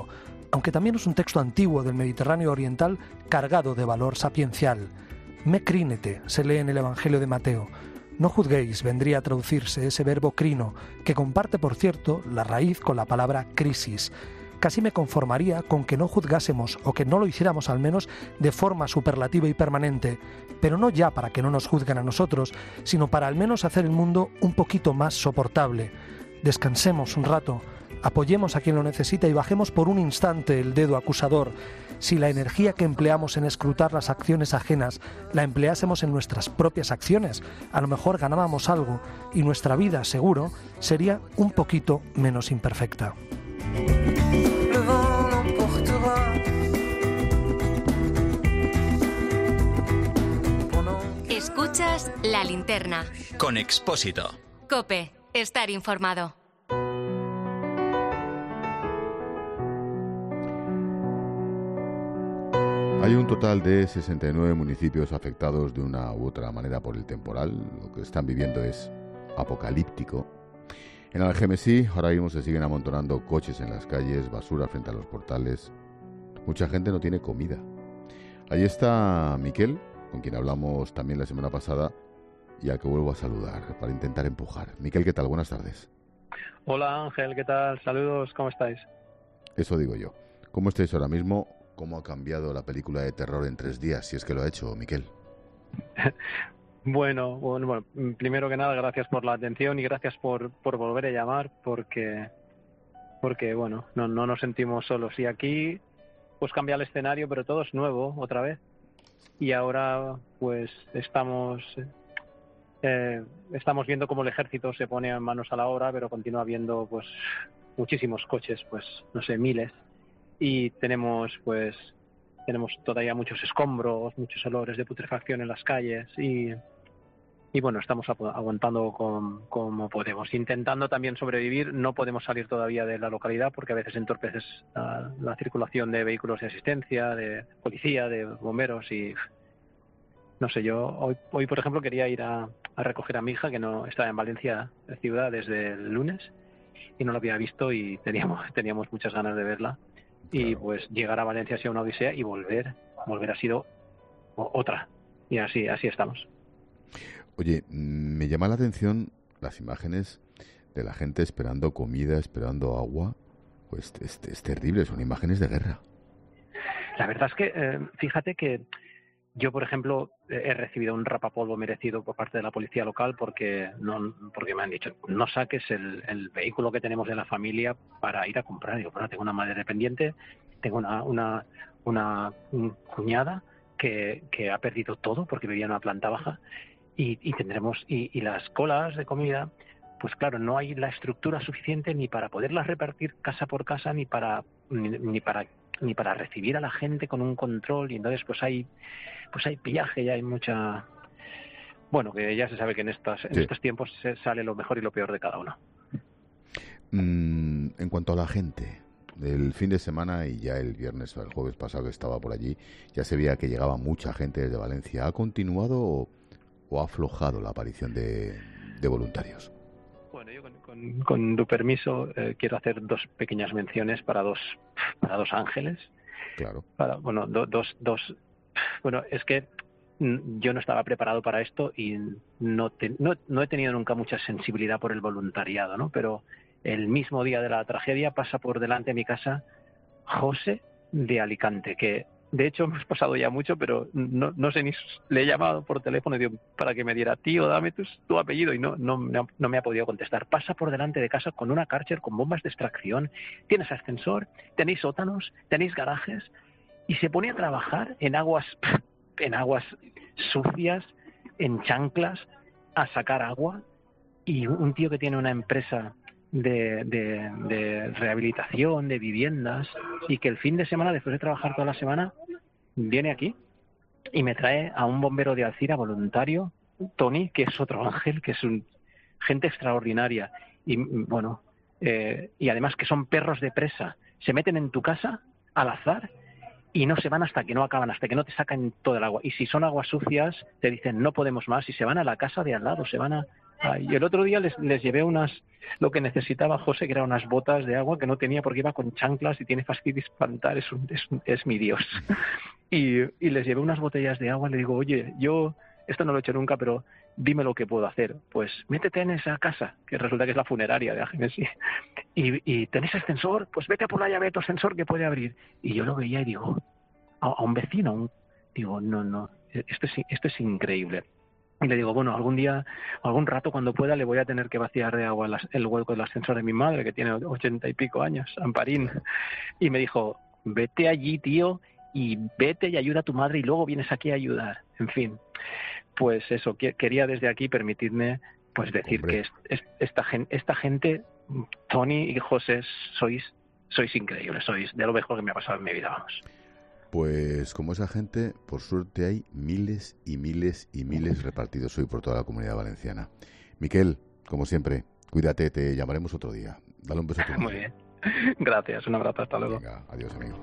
aunque también es un texto antiguo del Mediterráneo oriental cargado de valor sapiencial. Me crínete se lee en el Evangelio de Mateo. No juzguéis vendría a traducirse ese verbo crino, que comparte, por cierto, la raíz con la palabra crisis. Casi me conformaría con que no juzgásemos, o que no lo hiciéramos al menos de forma superlativa y permanente, pero no ya para que no nos juzguen a nosotros, sino para al menos hacer el mundo un poquito más soportable. Descansemos un rato, apoyemos a quien lo necesita y bajemos por un instante el dedo acusador. Si la energía que empleamos en escrutar las acciones ajenas la empleásemos en nuestras propias acciones, a lo mejor ganábamos algo y nuestra vida, seguro, sería un poquito menos imperfecta. Escuchas La Linterna. Con Expósito. COPE. Estar informado. Hay un total de 69 municipios afectados de una u otra manera por el temporal. Lo que están viviendo es apocalíptico. En Algemesí ahora mismo se siguen amontonando coches en las calles, basura frente a los portales. Mucha gente no tiene comida. Ahí está Miquel, con quien hablamos también la semana pasada y al que vuelvo a saludar para intentar empujar. Miquel, ¿qué tal? Buenas tardes. Hola Ángel, ¿qué tal? Saludos, ¿cómo estáis? Eso digo yo. ¿Cómo estáis ahora mismo? ¿Cómo ha cambiado la película de terror en 3 días? Si es que lo ha hecho, Miquel. Bueno, primero que nada, gracias por la atención y gracias por volver a llamar, porque bueno, no nos sentimos solos. Y aquí, pues cambia el escenario, pero todo es nuevo otra vez. Y ahora, pues estamos viendo cómo el ejército se pone en manos a la obra, pero continúa habiendo, pues, muchísimos coches, pues, no sé, miles. Y tenemos todavía muchos escombros, muchos olores de putrefacción en las calles y bueno, estamos aguantando como podemos, intentando también sobrevivir. No podemos salir todavía de la localidad porque a veces entorpeces la circulación de vehículos de asistencia, de policía, de bomberos y no sé, yo hoy por ejemplo quería ir a recoger a mi hija que no estaba en Valencia ciudad desde el lunes y no la había visto y teníamos muchas ganas de verla. Y pues llegar a Valencia ha sido una odisea y volver ha sido otra. Y así estamos. Oye, me llama la atención las imágenes de la gente esperando comida, esperando agua. Pues es terrible, son imágenes de guerra. La verdad es que, fíjate que yo, por ejemplo, he recibido un rapapolvo merecido por parte de la policía local porque me han dicho, no saques el vehículo que tenemos de la familia para ir a comprar. Digo, bueno, tengo una madre dependiente, tengo una cuñada que ha perdido todo porque vivía en una planta baja y tendremos y las colas de comida, pues claro, no hay la estructura suficiente ni para poderlas repartir casa por casa ni para recibir a la gente con un control. Y entonces pues hay pillaje, ya hay mucha... Bueno, que ya se sabe que en estos tiempos se sale lo mejor y lo peor de cada uno. En cuanto a la gente, el fin de semana y ya el jueves pasado que estaba por allí, ya se veía que llegaba mucha gente desde Valencia. ¿Ha continuado o ha aflojado la aparición de voluntarios? Bueno, yo con tu permiso quiero hacer 2 pequeñas menciones para dos ángeles. Claro. Bueno, es que yo no estaba preparado para esto y no he tenido nunca mucha sensibilidad por el voluntariado, ¿no? Pero el mismo día de la tragedia pasa por delante de mi casa José de Alicante, que de hecho hemos pasado ya mucho, pero no sé ni... Le he llamado por teléfono y digo, para que me diera, tío, dame tu apellido, y no me ha podido contestar. Pasa por delante de casa con una Karcher, con bombas de extracción, tienes ascensor, tenéis sótanos, tenéis garajes, y se pone a trabajar en aguas sucias, en chanclas, a sacar agua. Y un tío que tiene una empresa de rehabilitación, de viviendas, y que el fin de semana, después de trabajar toda la semana, viene aquí y me trae a un bombero de Alcira voluntario, Tony, que es otro ángel, que es gente extraordinaria. Y bueno, y además que son perros de presa. Se meten en tu casa al azar y no se van hasta que no acaban, hasta que no te sacan todo el agua. Y si son aguas sucias, te dicen no podemos más y se van a la casa de al lado, se van Y el otro día les llevé lo que necesitaba José, que eran unas botas de agua que no tenía porque iba con chanclas y tiene fascitis plantar, es mi Dios. Y les llevé unas botellas de agua, le digo, oye, yo esto no lo he hecho nunca, pero dime lo que puedo hacer. Pues métete en esa casa, que resulta que es la funeraria de Agenesi, y tenés ascensor, pues vete a por la llave de tu ascensor que puede abrir. Y yo lo veía y digo, a un vecino, digo, no, esto es increíble. Y le digo, bueno, algún rato cuando pueda le voy a tener que vaciar de agua el hueco del ascensor de mi madre, que tiene 80 y pico años, Amparín. Y me dijo, vete allí, tío, y vete y ayuda a tu madre y luego vienes aquí a ayudar. En fin, pues eso, quería desde aquí permitidme pues decir que esta gente, Tony y José, sois increíbles, sois de lo mejor que me ha pasado en mi vida, vamos. Pues como esa gente, por suerte hay miles y miles y miles repartidos hoy por toda la Comunidad Valenciana. Miquel, como siempre, cuídate, te llamaremos otro día. Dale un beso a tu madre. Muy bien. Gracias, un abrazo, hasta luego. Venga, adiós, amigo.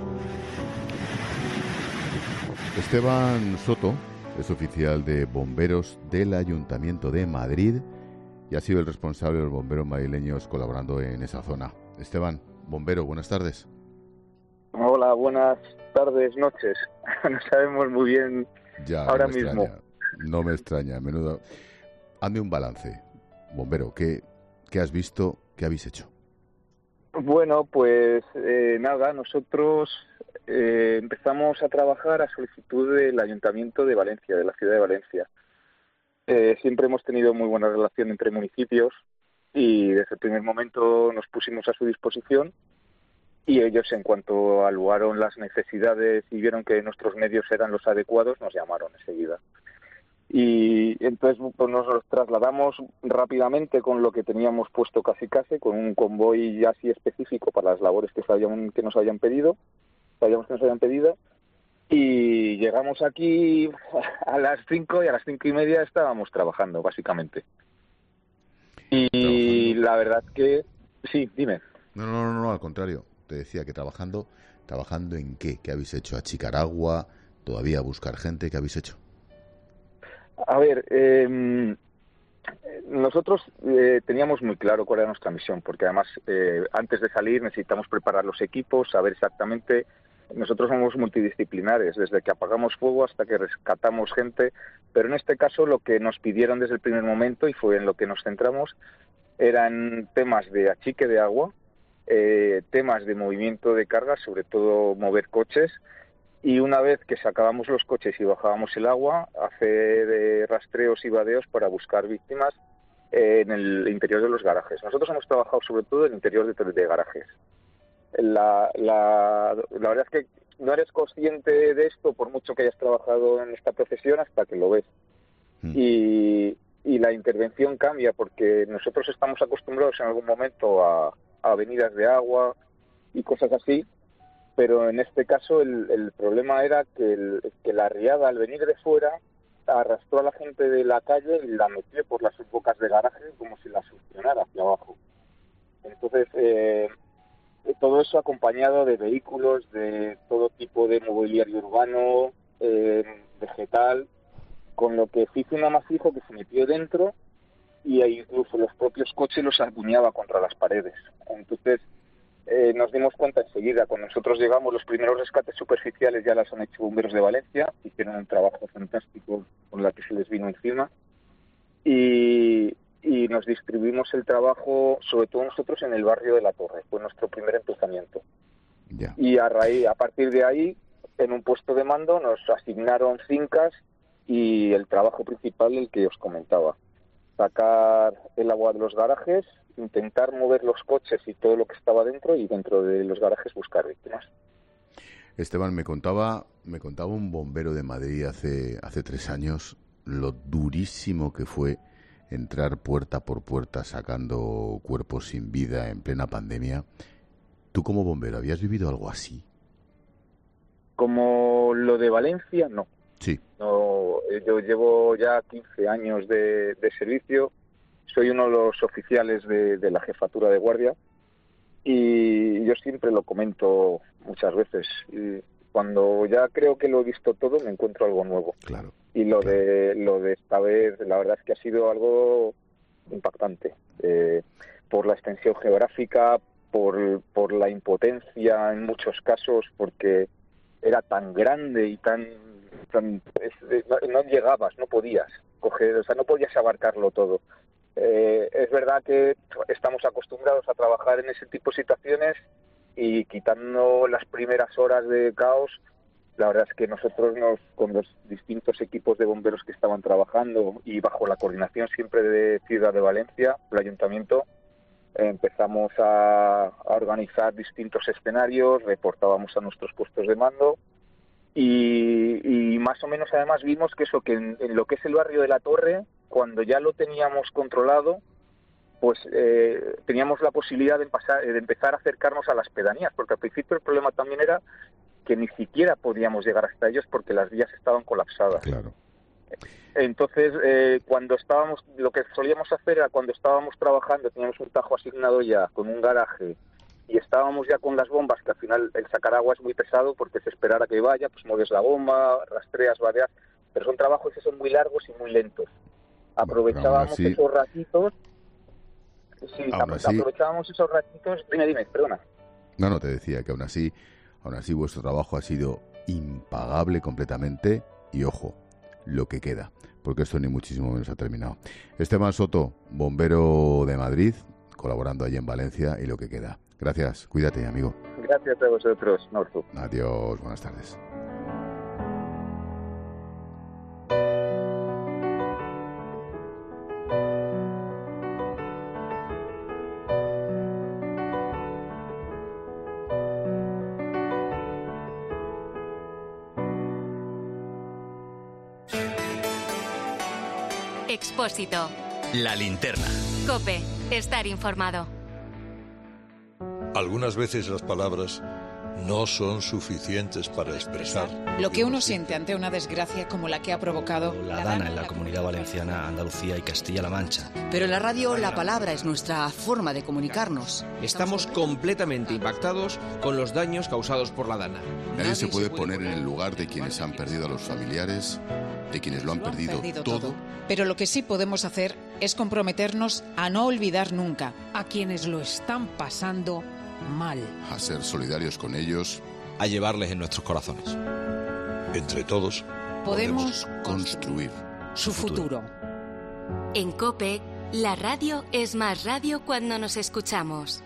Esteban Soto es oficial de bomberos del Ayuntamiento de Madrid y ha sido el responsable de los bomberos madrileños colaborando en esa zona. Esteban, bombero, buenas tardes. Hola, buenas tardes, noches. No sabemos muy bien ya, ahora no mismo. No me extraña, menudo. Hazme un balance, bombero. ¿Qué has visto? ¿Qué habéis hecho? Bueno, pues nada, nosotros empezamos a trabajar a solicitud del Ayuntamiento de Valencia, de la ciudad de Valencia. Siempre hemos tenido muy buena relación entre municipios y desde el primer momento nos pusimos a su disposición. Y ellos, en cuanto evaluaron las necesidades y vieron que nuestros medios eran los adecuados, nos llamaron enseguida. Y entonces pues, nos los trasladamos rápidamente con lo que teníamos puesto casi, con un convoy así específico para las labores que nos habían pedido, y llegamos aquí a las 5 y a las 5:30 estábamos trabajando, básicamente. Y la verdad que... Sí, dime. No, al contrario. Te decía que trabajando ¿en qué? ¿Qué habéis hecho? ¿Achicar agua? ¿Todavía buscar gente? ¿Qué habéis hecho? A ver, nosotros teníamos muy claro cuál era nuestra misión, porque además antes de salir necesitamos preparar los equipos, saber exactamente. Nosotros somos multidisciplinares, desde que apagamos fuego hasta que rescatamos gente, pero en este caso lo que nos pidieron desde el primer momento, y fue en lo que nos centramos, eran temas de achique de agua, temas de movimiento de cargas, sobre todo mover coches, y una vez que sacábamos los coches y bajábamos el agua, hacer rastreos y vadeos para buscar víctimas en el interior de los garajes. Nosotros hemos trabajado sobre todo en el interior de garajes. La verdad es que no eres consciente de esto por mucho que hayas trabajado en esta profesión hasta que lo ves. Y la intervención cambia porque nosotros estamos acostumbrados en algún momento a avenidas de agua y cosas así, pero en este caso el problema era que la riada, al venir de fuera, arrastró a la gente de la calle y la metió por las bocas de garaje como si la succionara hacia abajo. Entonces, todo eso acompañado de vehículos, de todo tipo de mobiliario urbano, vegetal, con lo que hizo un amasijo que se metió dentro y incluso los propios coches los acuñaba contra las paredes. Entonces nos dimos cuenta enseguida, cuando nosotros llegamos, los primeros rescates superficiales ya las han hecho bomberos de Valencia, hicieron un trabajo fantástico con la que se les vino encima, y nos distribuimos el trabajo, sobre todo nosotros en el barrio de La Torre, fue nuestro primer empezamiento. Yeah. Y a partir de ahí, en un puesto de mando, nos asignaron fincas y el trabajo principal, el que os comentaba, sacar el agua de los garajes, intentar mover los coches y todo lo que estaba dentro, y dentro de los garajes buscar víctimas. Esteban, me contaba un bombero de Madrid hace 3 años lo durísimo que fue entrar puerta por puerta sacando cuerpos sin vida en plena pandemia. ¿Tú como bombero habías vivido algo así? Como lo de Valencia, no. Sí. No, yo llevo ya 15 años de servicio, soy uno de los oficiales de la jefatura de guardia, y yo siempre lo comento muchas veces. Y cuando ya creo que lo he visto todo, me encuentro algo nuevo. Claro. Y lo de esta vez, la verdad es que ha sido algo impactante, por la extensión geográfica, por la impotencia en muchos casos, porque era tan grande y no llegabas, no podías coger, o sea, no podías abarcarlo todo. Es verdad que estamos acostumbrados a trabajar en ese tipo de situaciones y quitando las primeras horas de caos, la verdad es que nosotros con los distintos equipos de bomberos que estaban trabajando y bajo la coordinación siempre de Ciudad de Valencia, el ayuntamiento, empezamos a organizar distintos escenarios, reportábamos a nuestros puestos de mando y más o menos además vimos que en lo que es el barrio de la Torre, cuando ya lo teníamos controlado, pues teníamos la posibilidad de empezar a acercarnos a las pedanías, porque al principio el problema también era que ni siquiera podíamos llegar hasta ellos porque las vías estaban colapsadas. Claro. Entonces, lo que solíamos hacer era cuando estábamos trabajando, teníamos un tajo asignado ya con un garaje y estábamos ya con las bombas, que al final el sacar agua es muy pesado porque es esperar a que vaya, pues mueves la bomba, rastreas, vadeas, pero son trabajos que son muy largos y muy lentos. Aprovechábamos esos ratitos. Sí, aprovechábamos esos ratitos. Dime, perdona. No, te decía que aún así vuestro trabajo ha sido impagable completamente y ojo, lo que queda, porque esto ni muchísimo menos ha terminado. Esteban Soto, bombero de Madrid, colaborando allí en Valencia y lo que queda. Gracias, cuídate, amigo. Gracias a vosotros, Norzu. Adiós, buenas tardes. Expósito. La linterna. COPE. Estar informado. Algunas veces las palabras no son suficientes para expresar lo que uno siente ante una desgracia como la que ha provocado la Dana en la Comunidad Valenciana, Andalucía y Castilla-La Mancha. Pero en la radio la palabra es nuestra forma de comunicarnos. Estamos completamente impactados con los daños causados por la Dana. Nadie se puede poner en el lugar de quienes han perdido a los familiares, de quienes lo han perdido todo. Pero lo que sí podemos hacer es comprometernos a no olvidar nunca a quienes lo están pasando mal. A ser solidarios con ellos. A llevarles en nuestros corazones. Entre todos podemos construir su futuro. En COPE, la radio es más radio cuando nos escuchamos.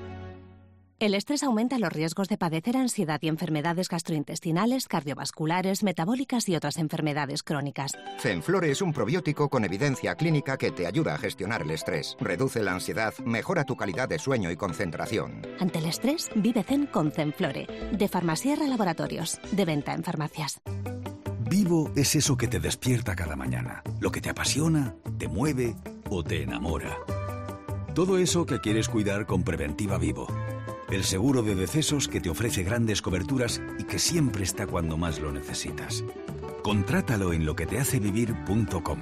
El estrés aumenta los riesgos de padecer ansiedad y enfermedades gastrointestinales, cardiovasculares, metabólicas y otras enfermedades crónicas. Zenflore es un probiótico con evidencia clínica que te ayuda a gestionar el estrés, reduce la ansiedad, mejora tu calidad de sueño y concentración. Ante el estrés, vive zen con Zenflore, de Farmasierra Laboratorios, de venta en farmacias. Vivo es eso que te despierta cada mañana, lo que te apasiona, te mueve o te enamora. Todo eso que quieres cuidar con Preventiva Vivo. El seguro de decesos que te ofrece grandes coberturas y que siempre está cuando más lo necesitas. Contrátalo en loquetehacevivir.com.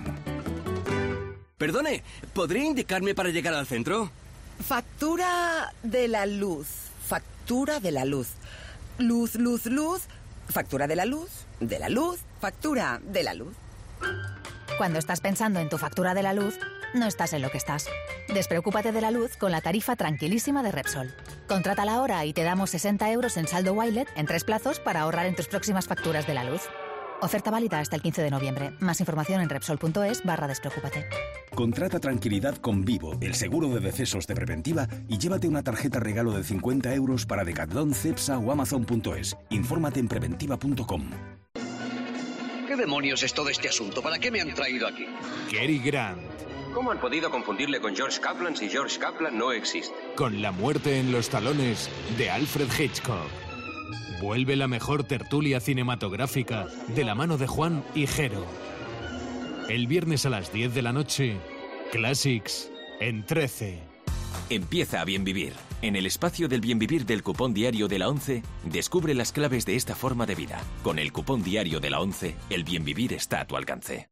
Perdone, ¿podría indicarme para llegar al centro? Factura de la luz. Factura de la luz. Luz, luz, luz. Factura de la luz. De la luz. Factura de la luz. Cuando estás pensando en tu factura de la luz, no estás en lo que estás. Despreocúpate de la luz con la tarifa tranquilísima de Repsol. Contrátala ahora y te damos 60 euros en saldo Wilet en 3 plazos para ahorrar en tus próximas facturas de la luz. Oferta válida hasta el 15 de noviembre. Más información en Repsol.es/despreocúpate. Contrata tranquilidad con Vivo, el seguro de decesos de Preventiva, y llévate una tarjeta regalo de 50 euros para Decathlon, Cepsa o Amazon.es. Infórmate en preventiva.com. ¿Qué demonios es todo este asunto? ¿Para qué me han traído aquí? Cary Grant. ¿Cómo han podido confundirle con George Kaplan si George Kaplan no existe? Con La muerte en los talones de Alfred Hitchcock. Vuelve la mejor tertulia cinematográfica de la mano de Juan y Jero. El viernes a las 10 de la noche, Classics en 13. Empieza a bien vivir. En el espacio del bien vivir del cupón diario de la 11, descubre las claves de esta forma de vida. Con el cupón diario de la 11, el bien vivir está a tu alcance.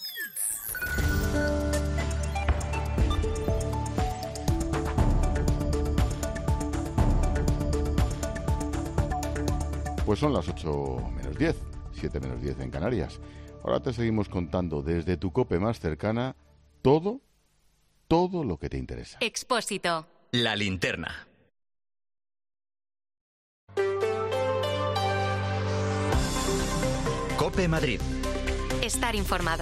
Pues son las 8 menos 10, 7 menos 10 en Canarias. Ahora te seguimos contando desde tu COPE más cercana todo todo lo que te interesa. Expósito. La linterna. COPE Madrid. Estar informado.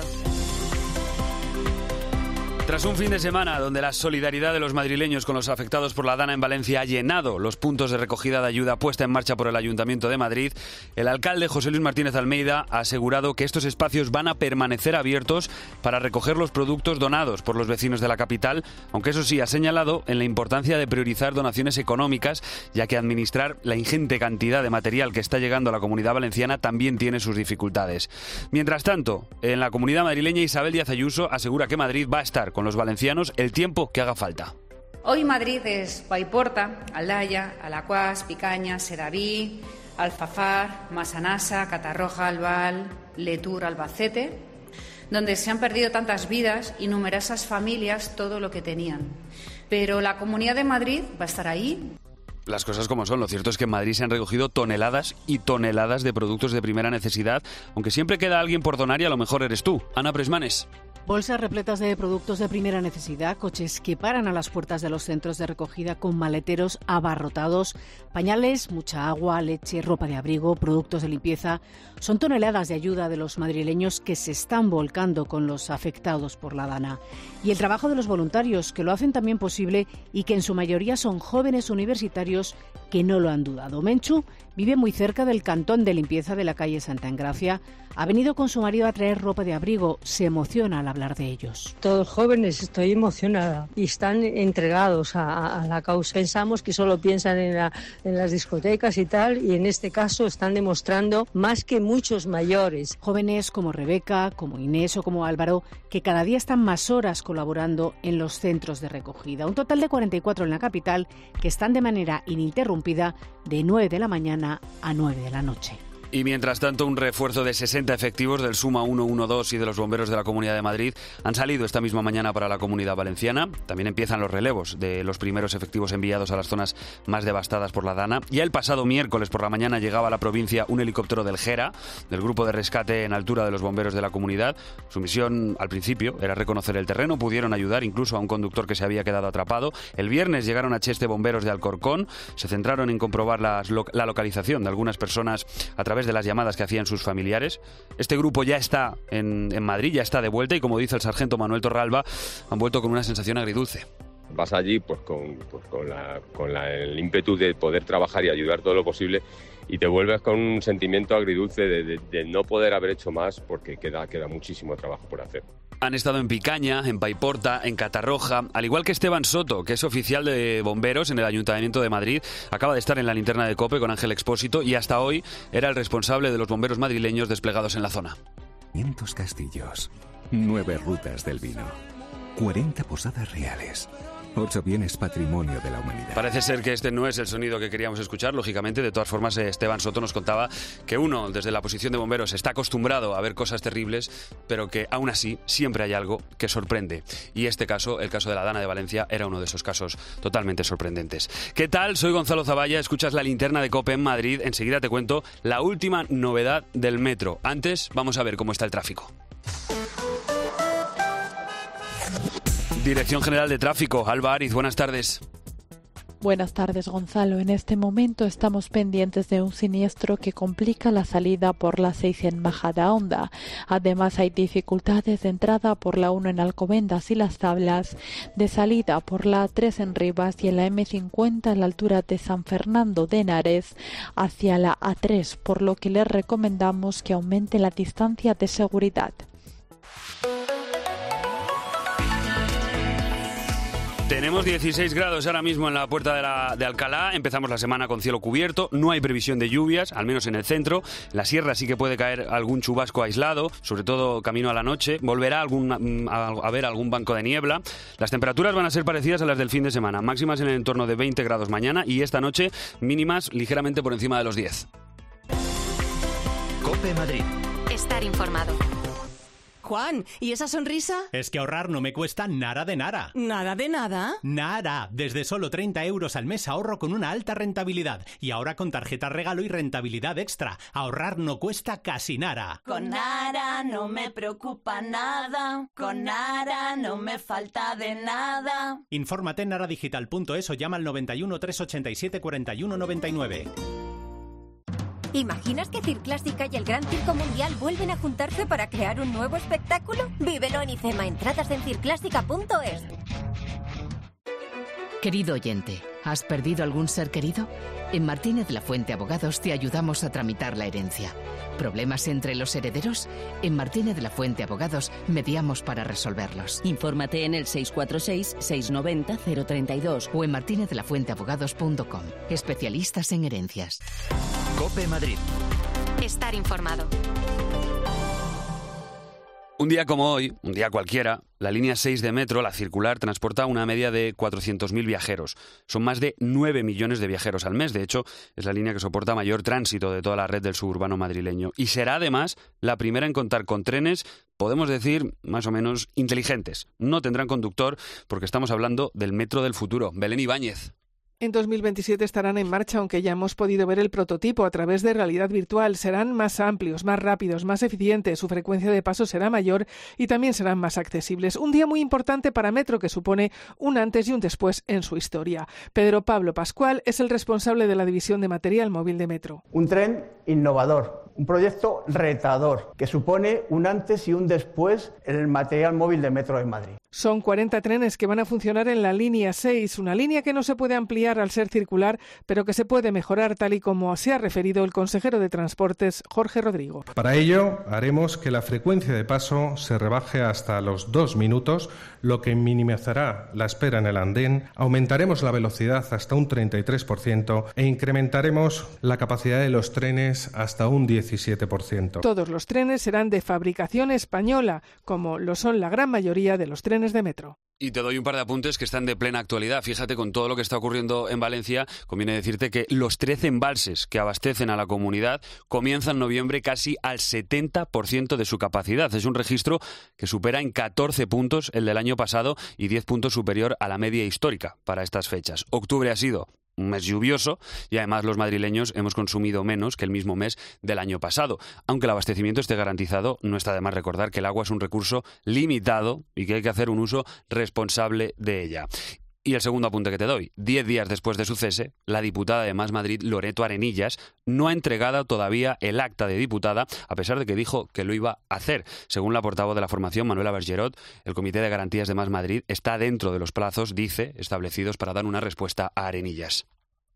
Tras un fin de semana donde la solidaridad de los madrileños con los afectados por la Dana en Valencia ha llenado los puntos de recogida de ayuda puesta en marcha por el Ayuntamiento de Madrid, el alcalde José Luis Martínez Almeida ha asegurado que estos espacios van a permanecer abiertos para recoger los productos donados por los vecinos de la capital, aunque eso sí ha señalado en la importancia de priorizar donaciones económicas, ya que administrar la ingente cantidad de material que está llegando a la Comunidad Valenciana también tiene sus dificultades. Mientras tanto, en la Comunidad madrileña, Isabel Díaz Ayuso asegura que Madrid va a estar con los valencianos el tiempo que haga falta. Hoy Madrid es Paiporta, Aldaya, Alacuás, Picaña, Sedaví, Alfafar, Massanassa, Catarroja, Albal, Letur, Albacete, donde se han perdido tantas vidas y numerosas familias todo lo que tenían. Pero la Comunidad de Madrid va a estar ahí. Las cosas como son, lo cierto es que en Madrid se han recogido toneladas y toneladas de productos de primera necesidad, aunque siempre queda alguien por donar y a lo mejor eres tú. Ana Presmanes. Bolsas repletas de productos de primera necesidad, coches que paran a las puertas de los centros de recogida con maleteros abarrotados, pañales, mucha agua, leche, ropa de abrigo, productos de limpieza. Son toneladas de ayuda de los madrileños que se están volcando con los afectados por la Dana. Y el trabajo de los voluntarios, que lo hacen también posible y que en su mayoría son jóvenes universitarios que no lo han dudado. Menchu vive muy cerca del cantón de limpieza de la calle Santa Engracia. Ha venido con su marido a traer ropa de abrigo. Se emociona al hablar de ellos. Todos jóvenes, estoy emocionada y están entregados a la causa. Pensamos que solo piensan en las discotecas y tal, y en este caso están demostrando más que muchos mayores. Jóvenes como Rebeca, como Inés o como Álvaro, que cada día están más horas colaborando en los centros de recogida. Un total de 44 en la capital que están de manera ininterrumpida de 9 de la mañana a 9 de la noche. Y mientras tanto, un refuerzo de 60 efectivos del Suma 112 y de los bomberos de la Comunidad de Madrid han salido esta misma mañana para la Comunidad Valenciana. También empiezan los relevos de los primeros efectivos enviados a las zonas más devastadas por la Dana. Ya el pasado miércoles por la mañana llegaba a la provincia un helicóptero del GERA, del Grupo de Rescate en Altura de los Bomberos de la Comunidad. Su misión, al principio, era reconocer el terreno. Pudieron ayudar incluso a un conductor que se había quedado atrapado. El viernes llegaron a Cheste bomberos de Alcorcón. Se centraron en comprobar la localización de algunas personas a través de las llamadas que hacían sus familiares. Este grupo ya está en Madrid, ya está de vuelta y, como dice el sargento Manuel Torralba, han vuelto con una sensación agridulce. Vas allí pues con el ímpetu de poder trabajar y ayudar todo lo posible, y te vuelves con un sentimiento agridulce de no poder haber hecho más, porque queda muchísimo trabajo por hacer. Han estado en Picaña, en Paiporta, en Catarroja, al igual que Esteban Soto, que es oficial de bomberos en el Ayuntamiento de Madrid. Acaba de estar en la linterna de COPE con Ángel Expósito y hasta hoy era el responsable de los bomberos madrileños desplegados en la zona. 500 castillos, 9 rutas del vino, 40 posadas reales, 8 bienes patrimonio de la humanidad. Parece ser que este no es el sonido que queríamos escuchar, lógicamente. De todas formas, Esteban Soto nos contaba que uno, desde la posición de bomberos, está acostumbrado a ver cosas terribles, pero que aún así siempre hay algo que sorprende. Y este caso, el caso de la Dana de Valencia, era uno de esos casos totalmente sorprendentes. ¿Qué tal? Soy Gonzalo Zavalla, escuchas la linterna de COPE en Madrid. Enseguida te cuento la última novedad del metro. Antes, vamos a ver cómo está el tráfico. Dirección General de Tráfico, Alba Ariz, buenas tardes. Buenas tardes, Gonzalo. En este momento estamos pendientes de un siniestro que complica la salida por la 6 en Majadahonda. Además, hay dificultades de entrada por la 1 en Alcobendas y Las Tablas, de salida por la 3 en Rivas y en la M50 a la altura de San Fernando de Henares hacia la A3, por lo que les recomendamos que aumente la distancia de seguridad. Tenemos 16 grados ahora mismo en la puerta de Alcalá. Empezamos la semana con cielo cubierto. No hay previsión de lluvias, al menos en el centro. En la sierra sí que puede caer algún chubasco aislado, sobre todo camino a la noche. Volverá a haber algún banco de niebla. Las temperaturas van a ser parecidas a las del fin de semana. Máximas en el entorno de 20 grados mañana y esta noche mínimas ligeramente por encima de los 10. COPE Madrid. Estar informado. Juan, ¿y esa sonrisa? Es que ahorrar no me cuesta nada de nada. ¿Nada de nada? Nada. Desde solo 30 euros al mes ahorro con una alta rentabilidad. Y ahora con tarjeta regalo y rentabilidad extra. Ahorrar no cuesta casi nada. Con Nara no me preocupa nada. Con Nara no me falta de nada. Infórmate en naradigital.es o llama al 91 387 41 99. ¿Imaginas que Circlástica y el Gran Circo Mundial vuelven a juntarse para crear un nuevo espectáculo? Vívelo en IFEMA. Entradas en circlástica.es. Querido oyente, ¿has perdido algún ser querido? En Martínez La Fuente Abogados te ayudamos a tramitar la herencia. ¿Problemas entre los herederos? En Martínez La Fuente Abogados mediamos para resolverlos. Infórmate en el 646-690-032 o en martinezlafuenteabogados.com. Especialistas en herencias. COPE Madrid. Estar informado. Un día como hoy, un día cualquiera, la línea 6 de metro, la circular, transporta una media de 400.000 viajeros. Son más de 9 millones de viajeros al mes. De hecho, es la línea que soporta mayor tránsito de toda la red del suburbano madrileño. Y será, además, la primera en contar con trenes, podemos decir, más o menos inteligentes. No tendrán conductor porque estamos hablando del metro del futuro. Belén Ibáñez. En 2027 estarán en marcha, aunque ya hemos podido ver el prototipo a través de realidad virtual. Serán más amplios, más rápidos, más eficientes, su frecuencia de paso será mayor y también serán más accesibles. Un día muy importante para Metro que supone un antes y un después en su historia. Pedro Pablo Pascual es el responsable de la división de material móvil de Metro. Un tren innovador, un proyecto retador que supone un antes y un después en el material móvil de Metro de Madrid. Son 40 trenes que van a funcionar en la línea 6, una línea que no se puede ampliar al ser circular, pero que se puede mejorar tal y como se ha referido el consejero de Transportes, Jorge Rodrigo. Para ello, haremos que la frecuencia de paso se rebaje hasta los 2 minutos, lo que minimizará la espera en el andén, aumentaremos la velocidad hasta un 33% e incrementaremos la capacidad de los trenes hasta un 17%. Todos los trenes serán de fabricación española, como lo son la gran mayoría de los trenes de Metro. Y te doy un par de apuntes que están de plena actualidad. Fíjate, con todo lo que está ocurriendo en Valencia, conviene decirte que los 13 embalses que abastecen a la comunidad comienzan en noviembre casi al 70% de su capacidad. Es un registro que supera en 14 puntos el del año pasado y 10 puntos superior a la media histórica para estas fechas. Octubre ha sido un mes lluvioso y además los madrileños hemos consumido menos que el mismo mes del año pasado. Aunque el abastecimiento esté garantizado, no está de más recordar que el agua es un recurso limitado y que hay que hacer un uso responsable de ella. Y el segundo apunte que te doy, 10 días después de su cese, la diputada de Más Madrid, Loreto Arenillas, no ha entregado todavía el acta de diputada, a pesar de que dijo que lo iba a hacer. Según la portavoz de la formación, Manuela Bergerot, el Comité de Garantías de Más Madrid está dentro de los plazos, dice, establecidos para dar una respuesta a Arenillas.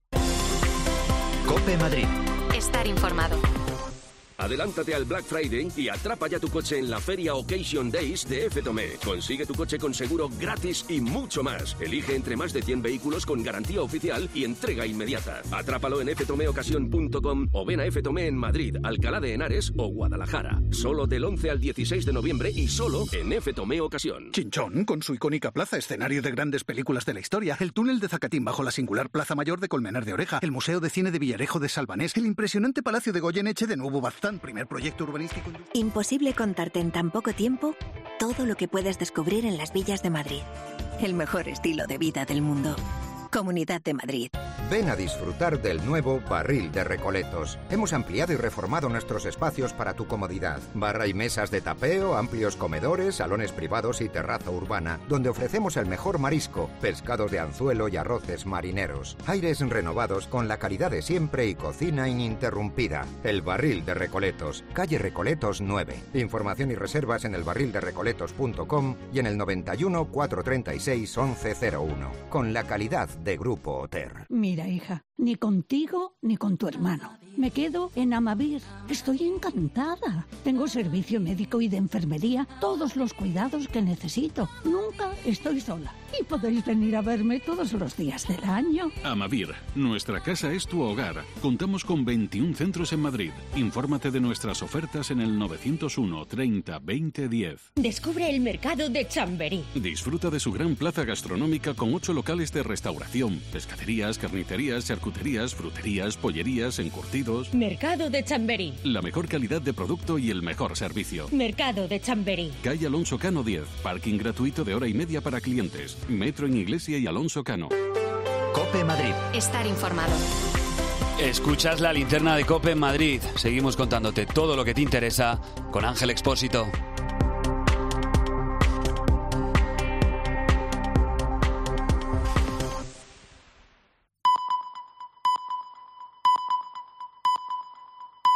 COPE Madrid. Estar informado. Adelántate al Black Friday y atrapa ya tu coche en la feria Occasion Days de F-Tomé. Consigue tu coche con seguro gratis y mucho más. Elige entre más de 100 vehículos con garantía oficial y entrega inmediata. Atrápalo en ftomeocasión.com o ven a F-Tomé en Madrid, Alcalá de Henares o Guadalajara. Solo del 11 al 16 de noviembre y solo en F-Tomé Ocasión. Chinchón, con su icónica plaza, escenario de grandes películas de la historia, el túnel de Zacatín bajo la singular Plaza Mayor de Colmenar de Oreja, el Museo de Cine de Villarejo de Salvanés, el impresionante Palacio de Goyeneche de Nuevo Baztán, primer proyecto urbanístico. Imposible contarte en tan poco tiempo todo lo que puedes descubrir en las villas de Madrid. El mejor estilo de vida del mundo. Comunidad de Madrid. Ven a disfrutar del nuevo Barril de Recoletos. Hemos ampliado y reformado nuestros espacios para tu comodidad. Barra y mesas de tapeo, amplios comedores, salones privados y terraza urbana, donde ofrecemos el mejor marisco, pescados de anzuelo y arroces marineros. Aires renovados con la calidad de siempre y cocina ininterrumpida. El Barril de Recoletos, calle Recoletos 9. Información y reservas en elbarrilderecoletos.com y en el 91 436 1101. Con la calidad de Grupo Oter. Mira, hija, ni contigo ni con tu hermano. Me quedo en Amavir. Estoy encantada. Tengo servicio médico y de enfermería, todos los cuidados que necesito. Nunca estoy sola. Y podéis venir a verme todos los días del año. Amavir, nuestra casa es tu hogar. Contamos con 21 centros en Madrid. Infórmate de nuestras ofertas en el 901 30 20 10. Descubre el mercado de Chamberí. Disfruta de su gran plaza gastronómica con 8 locales de restauración restauración, pescaderías, carnicerías, charcuterías, fruterías, pollerías, encurtidos. Mercado de Chamberí. La mejor calidad de producto y el mejor servicio. Mercado de Chamberí. Calle Alonso Cano 10. Parking gratuito de hora y media para clientes. Metro en Iglesia y Alonso Cano. COPE Madrid. Estar informado. Escuchas la linterna de COPE en Madrid. Seguimos contándote todo lo que te interesa con Ángel Expósito.